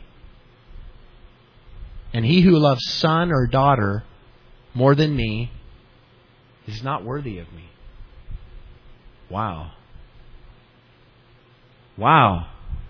And he who loves son or daughter more than me is not worthy of me. Wow. Wow.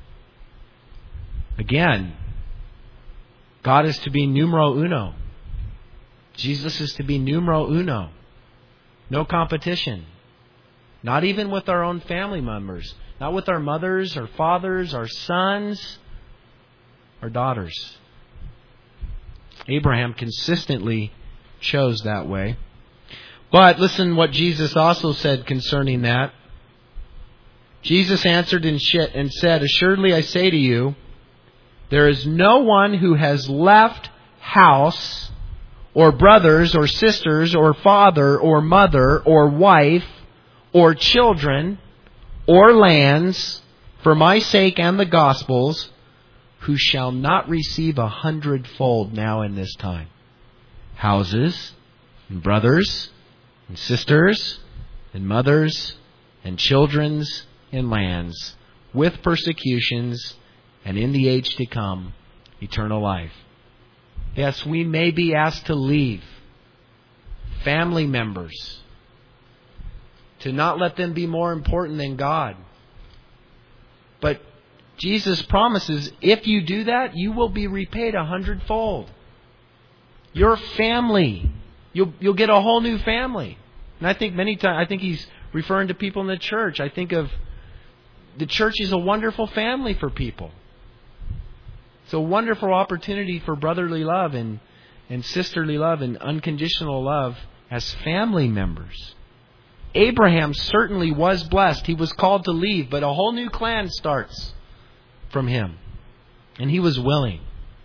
Again, God is to be numero uno. Jesus is to be numero uno. No competition. Not even with our own family members. Not with our mothers, our fathers, our sons, our daughters. Abraham consistently chose that way. But listen what Jesus also said concerning that. Jesus answered and said, Assuredly I say to you, there is no one who has left house or brothers or sisters or father or mother or wife or children or lands for my sake and the gospel's, who shall not receive 100-fold now in this time. Houses, and brothers, and sisters, and mothers, and children's, and lands, with persecutions, and in the age to come, eternal life. Yes, we may be asked to leave family members, to not let them be more important than God. But Jesus promises, if you do that, you will be repaid 100-fold. Your family, you'll get a whole new family. And I think many times, I think he's referring to people in the church. I think of the church is a wonderful family for people. It's a wonderful opportunity for brotherly love and sisterly love and unconditional love as family members. Abraham certainly was blessed. He was called to leave, but a whole new clan starts from him. And he was willing.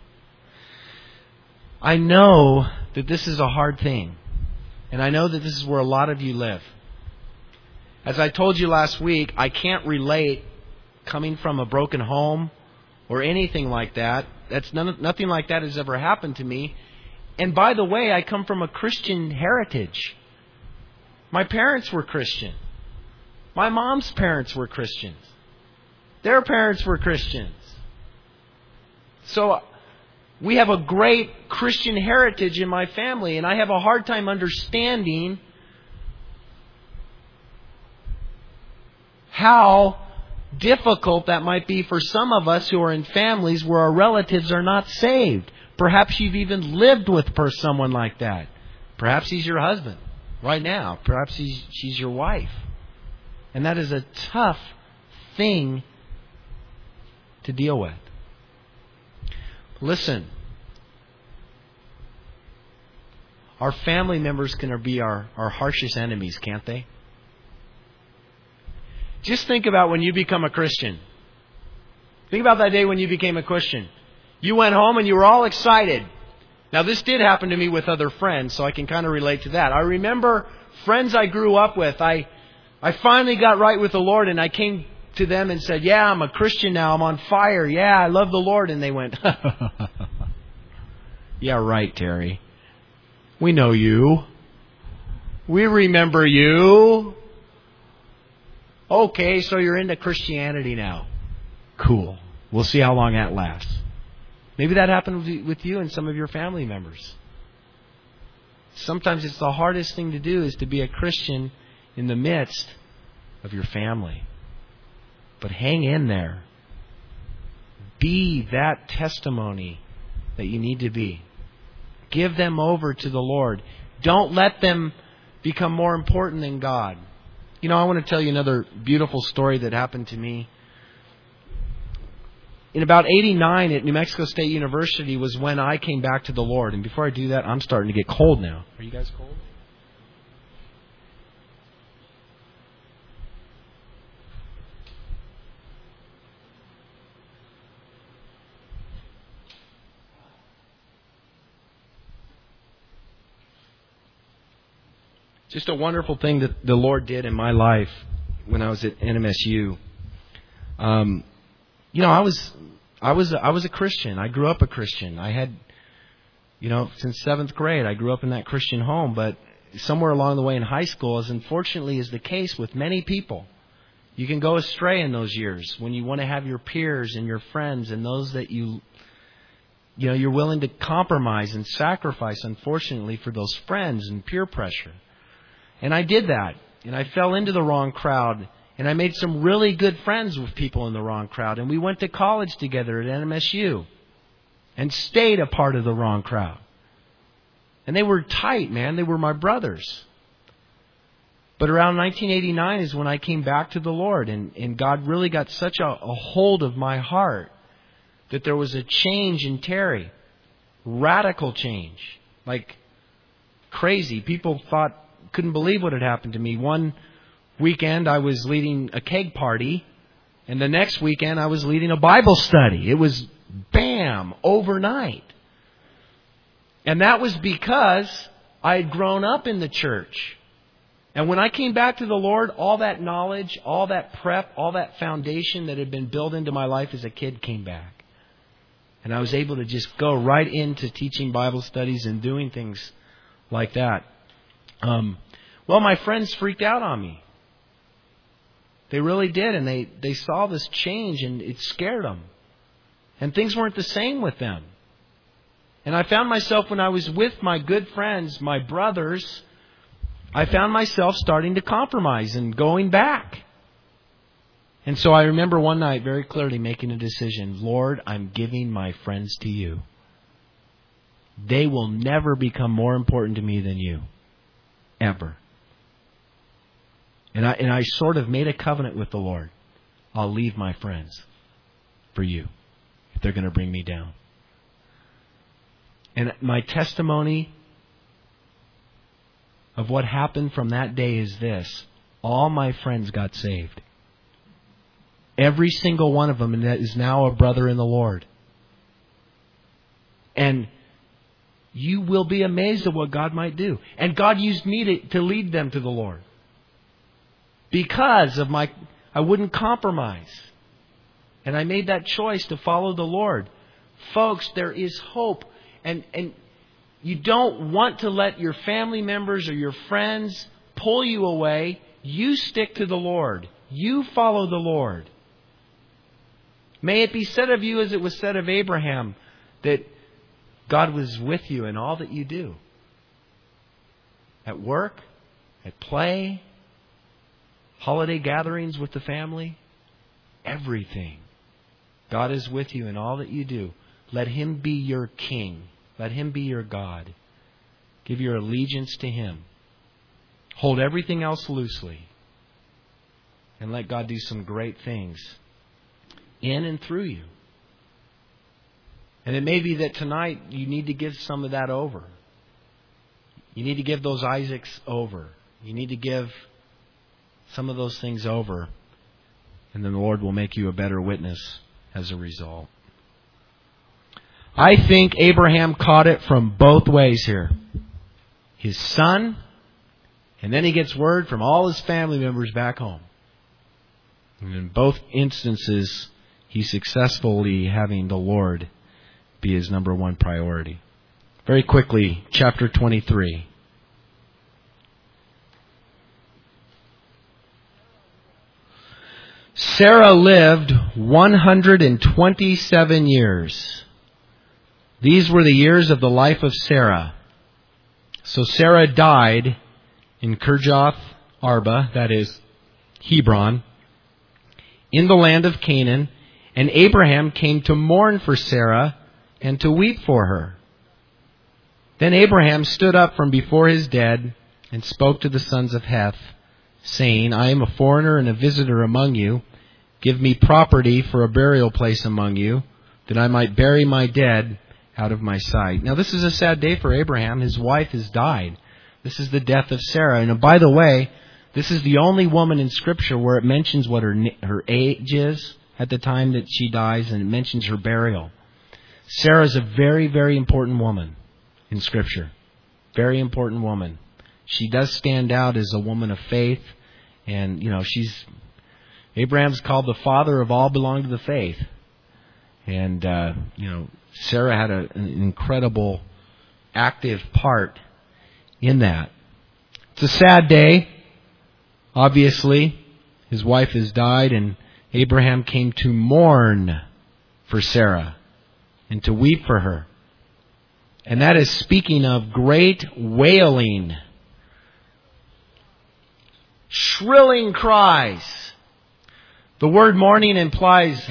I know that this is a hard thing. And I know that this is where a lot of you live. As I told you last week, I can't relate coming from a broken home or anything like that. Nothing like that has ever happened to me. And by the way, I come from a Christian heritage. My parents were Christian. My mom's parents were Christians. Their parents were Christians. So we have a great Christian heritage in my family, and I have a hard time understanding how difficult that might be for some of us who are in families where our relatives are not saved. Perhaps you've even lived with someone like that. Perhaps he's your husband right now. Perhaps she's your wife. And that is a tough thing to deal with. Listen, our family members can be our harshest enemies, can't they? Just think about when you become a Christian. Think about that day when you became a Christian. You went home and you were all excited. Now, this did happen to me with other friends, so I can kind of relate to that. I remember friends I grew up with. I finally got right with the Lord, and I came to them and said, yeah, I'm a Christian now. I'm on fire. Yeah, I love the Lord. And they went, yeah, right, Terry. We know you. We remember you. Okay, so you're into Christianity now. Cool. We'll see how long that lasts. Maybe that happened with you and some of your family members. Sometimes it's the hardest thing to do is to be a Christian in the midst of your family. But hang in there. Be that testimony that you need to be. Give them over to the Lord. Don't let them become more important than God. You know, I want to tell you another beautiful story that happened to me. In about 89 at New Mexico State University was when I came back to the Lord. And before I do that, I'm starting to get cold now. Are you guys cold? Just a wonderful thing that the Lord did in my life when I was at NMSU. You know, I was a Christian. I grew up a Christian. I had, since 7th grade, I grew up in that Christian home. But somewhere along the way in high school, as unfortunately is the case with many people, you can go astray in those years when you want to have your peers and your friends and those that you're willing to compromise and sacrifice, unfortunately, for those friends and peer pressure. And I did that. And I fell into the wrong crowd. And I made some really good friends with people in the wrong crowd. And we went to college together at NMSU. And stayed a part of the wrong crowd. And they were tight, man. They were my brothers. But around 1989 is when I came back to the Lord. And God really got such a hold of my heart that there was a change in Terry. Radical change. Like crazy. People couldn't believe what had happened to me. One weekend I was leading a keg party, and the next weekend I was leading a Bible study. It was bam, overnight. And that was because I had grown up in the church. And when I came back to the Lord, all that knowledge, all that prep, all that foundation that had been built into my life as a kid came back. And I was able to just go right into teaching Bible studies and doing things like that. Well, my friends freaked out on me. They really did. And they saw this change and it scared them. And things weren't the same with them. And I found myself when I was with my good friends, my brothers, I found myself starting to compromise and going back. And so I remember one night very clearly making a decision. Lord, I'm giving my friends to you. They will never become more important to me than you. Ever. And I sort of made a covenant with the Lord. I'll leave my friends for you if they're going to bring me down. And my testimony of what happened from that day is this. All my friends got saved. Every single one of them is now a brother in the Lord. And you will be amazed at what God might do. And God used me to lead them to the Lord. Because of I wouldn't compromise. And I made that choice to follow the Lord. Folks, there is hope. And you don't want to let your family members or your friends pull you away. You stick to the Lord. You follow the Lord. May it be said of you as it was said of Abraham, that God was with you in all that you do. At work, at play, holiday gatherings with the family, everything. God is with you in all that you do. Let Him be your king. Let Him be your God. Give your allegiance to Him. Hold everything else loosely. And let God do some great things in and through you. And it may be that tonight you need to give some of that over. You need to give those Isaacs over. You need to give some of those things over. And then the Lord will make you a better witness as a result. I think Abraham caught it from both ways here. His son, and then he gets word from all his family members back home. And in both instances, he's successfully having the Lord be his number one priority. Very quickly, chapter 23. Sarah lived 127 years. These were the years of the life of Sarah. So Sarah died in Kirjath Arba, that is Hebron, in the land of Canaan, and Abraham came to mourn for Sarah and to weep for her. Then Abraham stood up from before his dead and spoke to the sons of Heth, saying, I am a foreigner and a visitor among you. Give me property for a burial place among you, that I might bury my dead out of my sight. Now this is a sad day for Abraham. His wife has died. This is the death of Sarah. And by the way, this is the only woman in Scripture where it mentions what her age is at the time that she dies, and it mentions her burial. Sarah is a very, very important woman in Scripture. Very important woman. She does stand out as a woman of faith. And, Abraham's called the father of all belong to the faith. And, Sarah had an incredible active part in that. It's a sad day. Obviously, his wife has died, and Abraham came to mourn for Sarah and to weep for her. And that is speaking of great wailing, shrilling cries. The word mourning implies,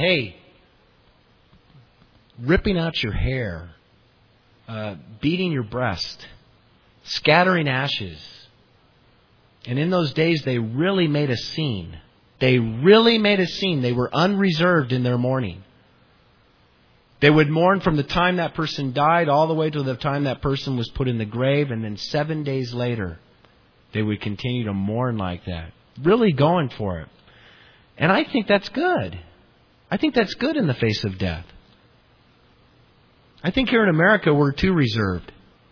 ripping out your hair, beating your breast, scattering ashes. And in those days, they really made a scene. They were unreserved in their mourning. They would mourn from the time that person died all the way to the time that person was put in the grave. And then 7 days later, they would continue to mourn like that. Really going for it. And I think that's good. I think that's good in the face of death. I think here in America, we're too reserved.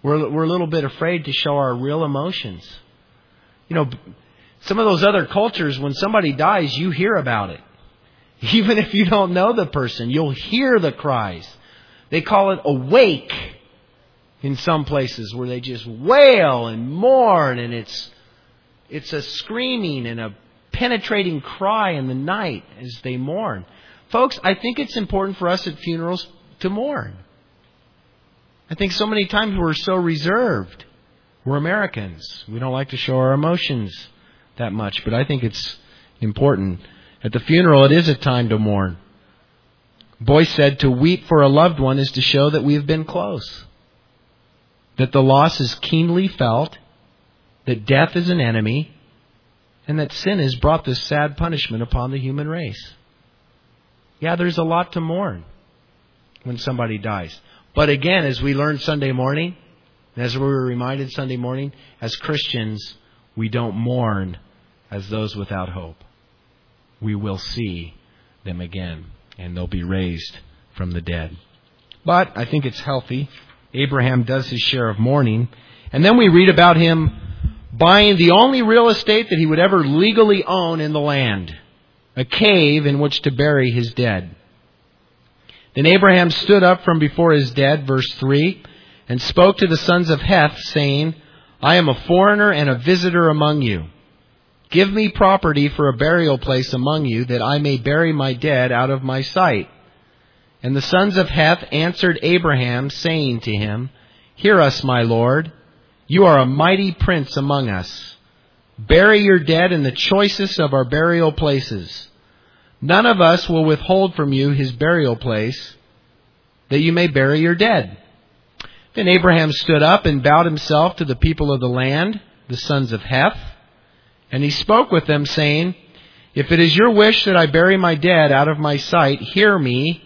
We're a little bit afraid to show our real emotions. You know, some of those other cultures, when somebody dies, you hear about it. Even if you don't know the person, you'll hear the cries. They call it a wake in some places, where they just wail and mourn, and it's a screaming and a penetrating cry in the night as they mourn. Folks, I think it's important for us at funerals to mourn. I think so many times we're so reserved. We're Americans. We don't like to show our emotions that much, but I think it's important. At the funeral, it is a time to mourn. Boyce said, to weep for a loved one is to show that we have been close, that the loss is keenly felt, that death is an enemy, and that sin has brought this sad punishment upon the human race. Yeah, there's a lot to mourn when somebody dies. But again, as we learned Sunday morning, as we were reminded Sunday morning, as Christians, we don't mourn as those without hope. We will see them again, and they'll be raised from the dead. But I think it's healthy. Abraham does his share of mourning. And then we read about him buying the only real estate that he would ever legally own in the land, a cave in which to bury his dead. Then Abraham stood up from before his dead, verse 3, and spoke to the sons of Heth, saying, I am a foreigner and a visitor among you. Give me property for a burial place among you, that I may bury my dead out of my sight. And the sons of Heth answered Abraham, saying to him, Hear us, my lord. You are a mighty prince among us. Bury your dead in the choicest of our burial places. None of us will withhold from you his burial place, that you may bury your dead. Then Abraham stood up and bowed himself to the people of the land, the sons of Heth. And he spoke with them, saying, If it is your wish that I bury my dead out of my sight, hear me,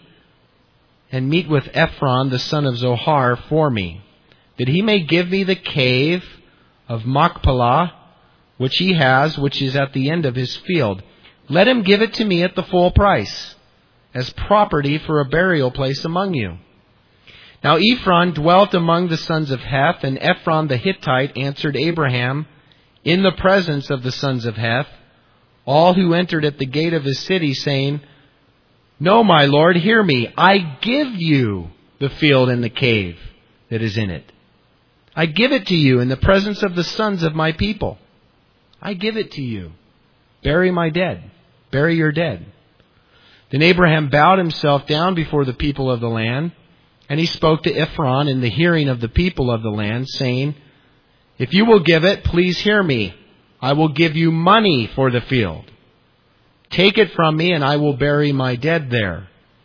and meet with Ephron, the son of Zohar, for me, that he may give me the cave of Machpelah, which he has, which is at the end of his field. Let him give it to me at the full price, as property for a burial place among you. Now Ephron dwelt among the sons of Heth, and Ephron the Hittite answered Abraham in the presence of the sons of Heth, all who entered at the gate of his city, saying, No, my lord, hear me. I give you the field and the cave that is in it. I give it to you in the presence of the sons of my people. I give it to you. Bury my dead. Bury your dead. Then Abraham bowed himself down before the people of the land, and he spoke to Ephron in the hearing of the people of the land, saying, If you will give it, please hear me. I will give you money for the field. Take it from me, and I will bury my dead there.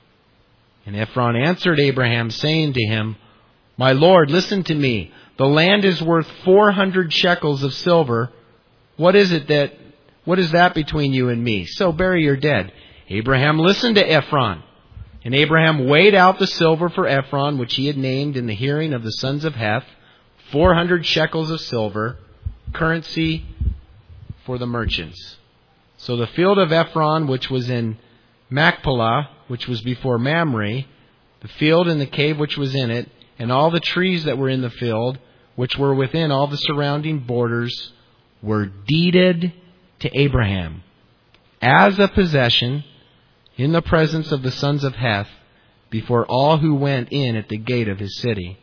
And Ephron answered Abraham, saying to him, My lord, listen to me. The land is worth 400 shekels of silver. What is that between you and me? So bury your dead. Abraham listened to Ephron. And Abraham weighed out the silver for Ephron, which he had named in the hearing of the sons of Heth, 400 shekels of silver, currency for the merchants. So the field of Ephron, which was in Machpelah, which was before Mamre, the field and the cave which was in it, and all the trees that were in the field, which were within all the surrounding borders, were deeded to Abraham as a possession in the presence of the sons of Heth, before all who went in at the gate of his city.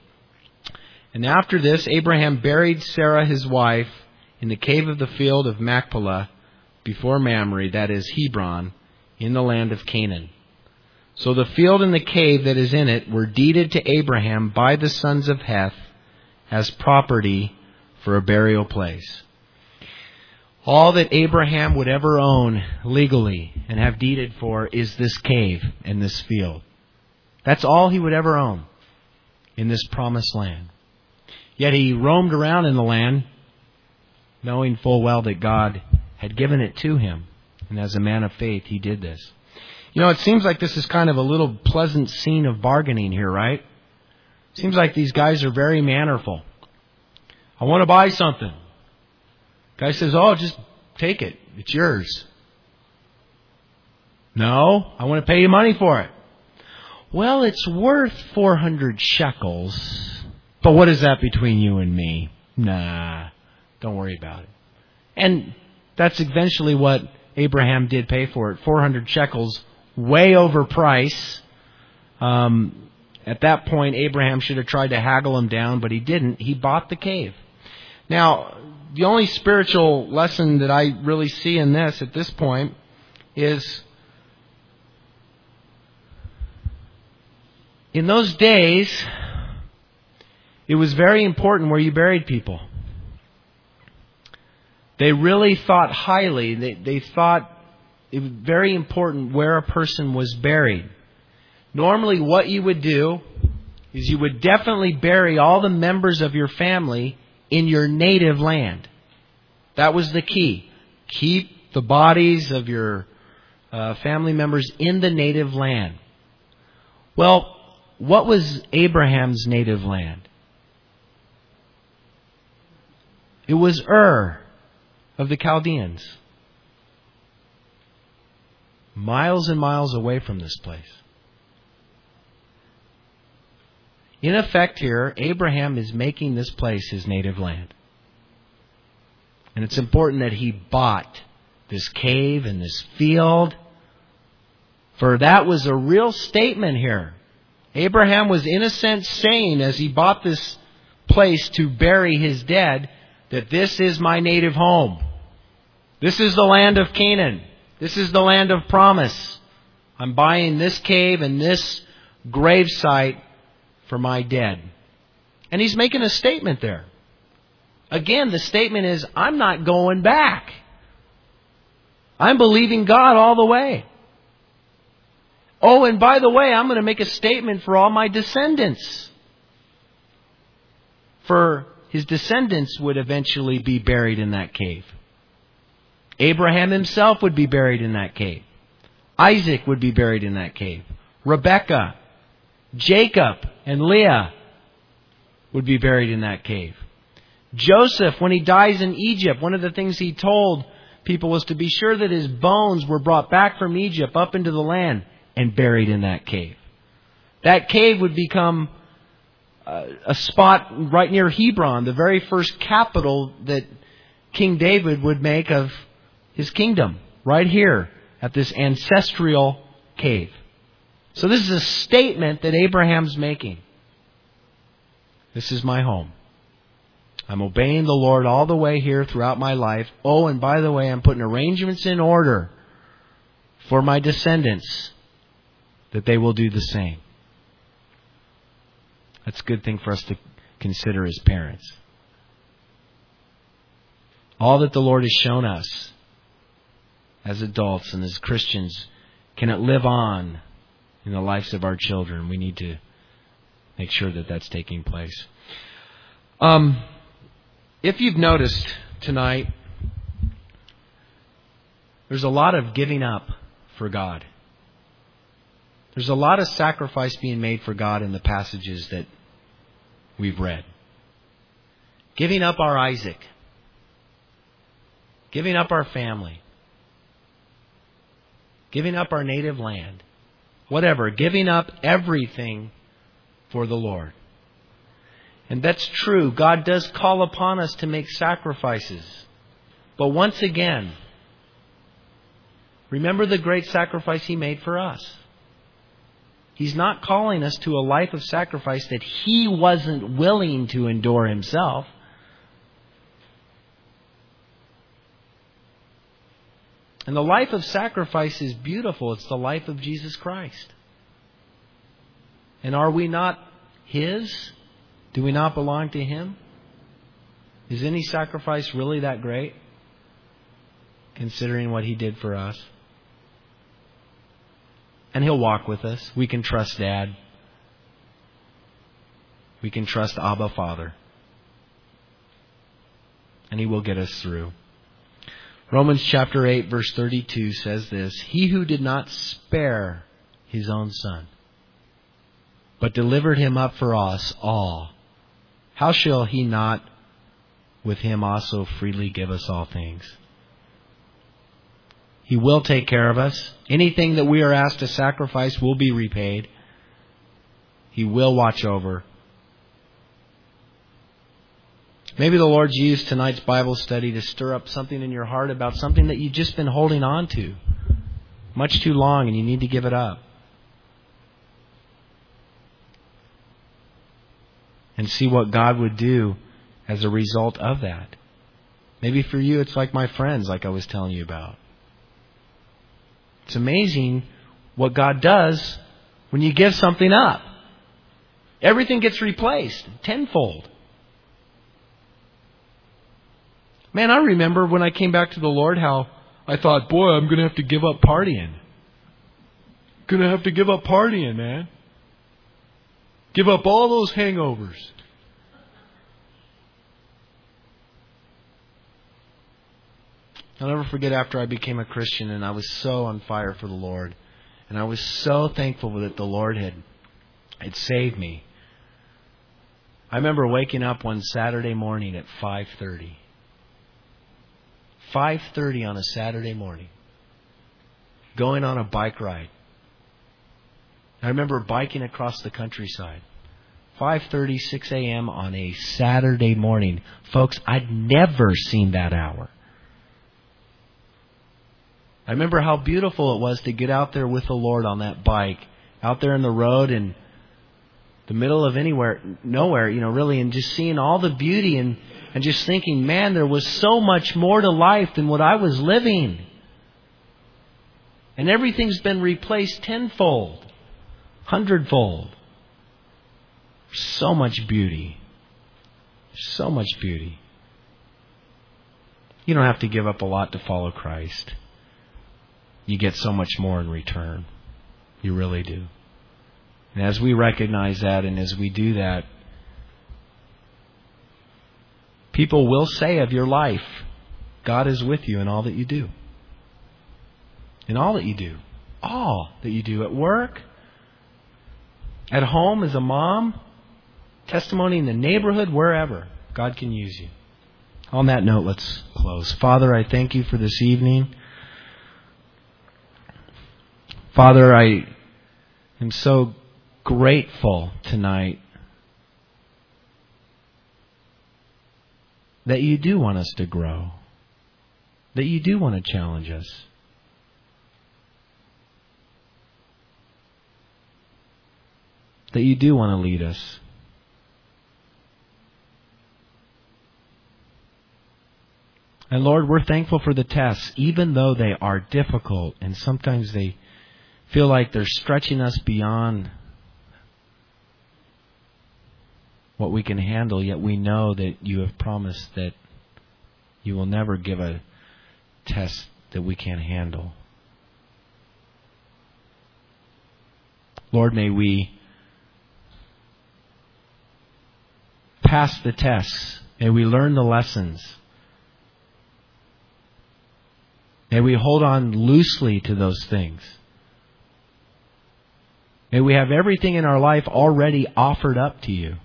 And after this, Abraham buried Sarah his wife in the cave of the field of Machpelah, before Mamre, that is Hebron, in the land of Canaan. So the field and the cave that is in it were deeded to Abraham by the sons of Heth as property for a burial place. All that Abraham would ever own legally and have deeded for is this cave and this field. That's all he would ever own in this promised land. Yet he roamed around in the land, knowing full well that God had given it to him. And as a man of faith, he did this. You know, it seems like this is kind of a little pleasant scene of bargaining here, right? Seems like these guys are very mannerful. I want to buy something. Guy says, oh, just take it. It's yours. No, I want to pay you money for it. Well, it's worth 400 shekels. But what is that between you and me? Nah, don't worry about it. And that's eventually what Abraham did pay for it. 400 shekels, way over price. At that point, Abraham should have tried to haggle him down, but he didn't. He bought the cave. Now, the only spiritual lesson that I really see in this at this point is, in those days, it was very important where you buried people. They really thought highly. They thought it was very important where a person was buried. Normally what you would do is you would definitely bury all the members of your family in your native land. That was the key. Keep the bodies of your family members in the native land. Well, what was Abraham's native land? It was Ur of the Chaldeans. Miles and miles away from this place. In effect here, Abraham is making this place his native land. And it's important that he bought this cave and this field, for that was a real statement here. Abraham was in a sense saying, as he bought this place to bury his dead, that this is my native home. This is the land of Canaan. This is the land of promise. I'm buying this cave and this gravesite for my dead. And he's making a statement there. Again, the statement is, I'm not going back. I'm believing God all the way. Oh, and by the way, I'm going to make a statement for all my descendants. For his descendants would eventually be buried in that cave. Abraham himself would be buried in that cave. Isaac would be buried in that cave. Rebekah, Jacob, and Leah would be buried in that cave. Joseph, when he dies in Egypt, one of the things he told people was to be sure that his bones were brought back from Egypt up into the land and buried in that cave. That cave would become a spot right near Hebron, the very first capital that King David would make of his kingdom, right here at this ancestral cave. So this is a statement that Abraham's making. This is my home. I'm obeying the Lord all the way here throughout my life. Oh, and by the way, I'm putting arrangements in order for my descendants that they will do the same. That's a good thing for us to consider as parents. All that the Lord has shown us as adults and as Christians, can it live on in the lives of our children? We need to make sure that that's taking place. If you've noticed tonight, there's a lot of giving up for God. There's a lot of sacrifice being made for God in the passages that we've read. Giving up our Isaac. Giving up our family. Giving up our native land. Whatever. Giving up everything for the Lord. And that's true. God does call upon us to make sacrifices. But once again, remember the great sacrifice He made for us. He's not calling us to a life of sacrifice that He wasn't willing to endure Himself. And the life of sacrifice is beautiful. It's the life of Jesus Christ. And are we not His? Do we not belong to Him? Is any sacrifice really that great, considering what He did for us? And He'll walk with us. We can trust Dad. We can trust Abba Father. And He will get us through. Romans chapter 8 verse 32 says this, He who did not spare His own Son, but delivered Him up for us all, how shall He not with Him also freely give us all things? He will take care of us. Anything that we are asked to sacrifice will be repaid. He will watch over. Maybe the Lord used tonight's Bible study to stir up something in your heart about something that you've just been holding on to much too long and you need to give it up. And see what God would do as a result of that. Maybe for you it's like my friends, like I was telling you about. It's amazing what God does when you give something up. Everything gets replaced tenfold. Man, I remember when I came back to the Lord how I thought, boy, I'm going to have to give up partying. Going to have to give up partying, man. Give up all those hangovers. I'll never forget after I became a Christian and I was so on fire for the Lord. And I was so thankful that the Lord had saved me. I remember waking up one Saturday morning at 5:30. 5:30 on a Saturday morning. Going on a bike ride. I remember biking across the countryside. 5:30, 6 a.m. on a Saturday morning. Folks, I'd never seen that hour. I remember how beautiful it was to get out there with the Lord on that bike. Out there in the road in the middle of nowhere, really, and just seeing all the beauty and just thinking, man, there was so much more to life than what I was living. And everything's been replaced tenfold, hundredfold. So much beauty. So much beauty. You don't have to give up a lot to follow Christ. You get so much more in return. You really do. And as we recognize that and as we do that, people will say of your life, God is with you in all that you do. In all that you do. All that you do. At work, at home, as a mom, testimony in the neighborhood, wherever. God can use you. On that note, let's close. Father, I thank you for this evening. Father, I am so grateful tonight that you do want us to grow. That you do want to challenge us. That you do want to lead us. And Lord, we're thankful for the tests, even though they are difficult and sometimes they feel like they're stretching us beyond what we can handle, yet we know that you have promised that you will never give a test that we can't handle. Lord, may we pass the tests. May we learn the lessons. May we hold on loosely to those things. May we have everything in our life already offered up to you.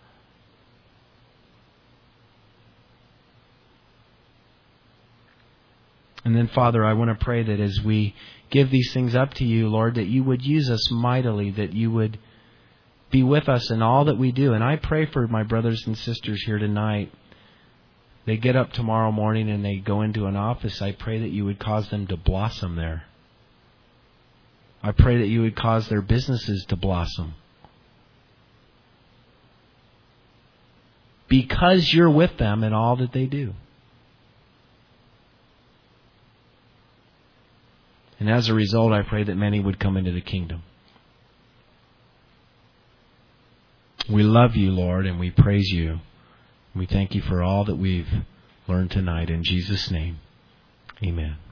And then, Father, I want to pray that as we give these things up to you, Lord, that you would use us mightily, that you would be with us in all that we do. And I pray for my brothers and sisters here tonight. They get up tomorrow morning and they go into an office. I pray that you would cause them to blossom there. I pray that you would cause their businesses to blossom. Because you're with them in all that they do. And as a result, I pray that many would come into the kingdom. We love you, Lord, and we praise you. We thank you for all that we've learned tonight. In Jesus' name, amen.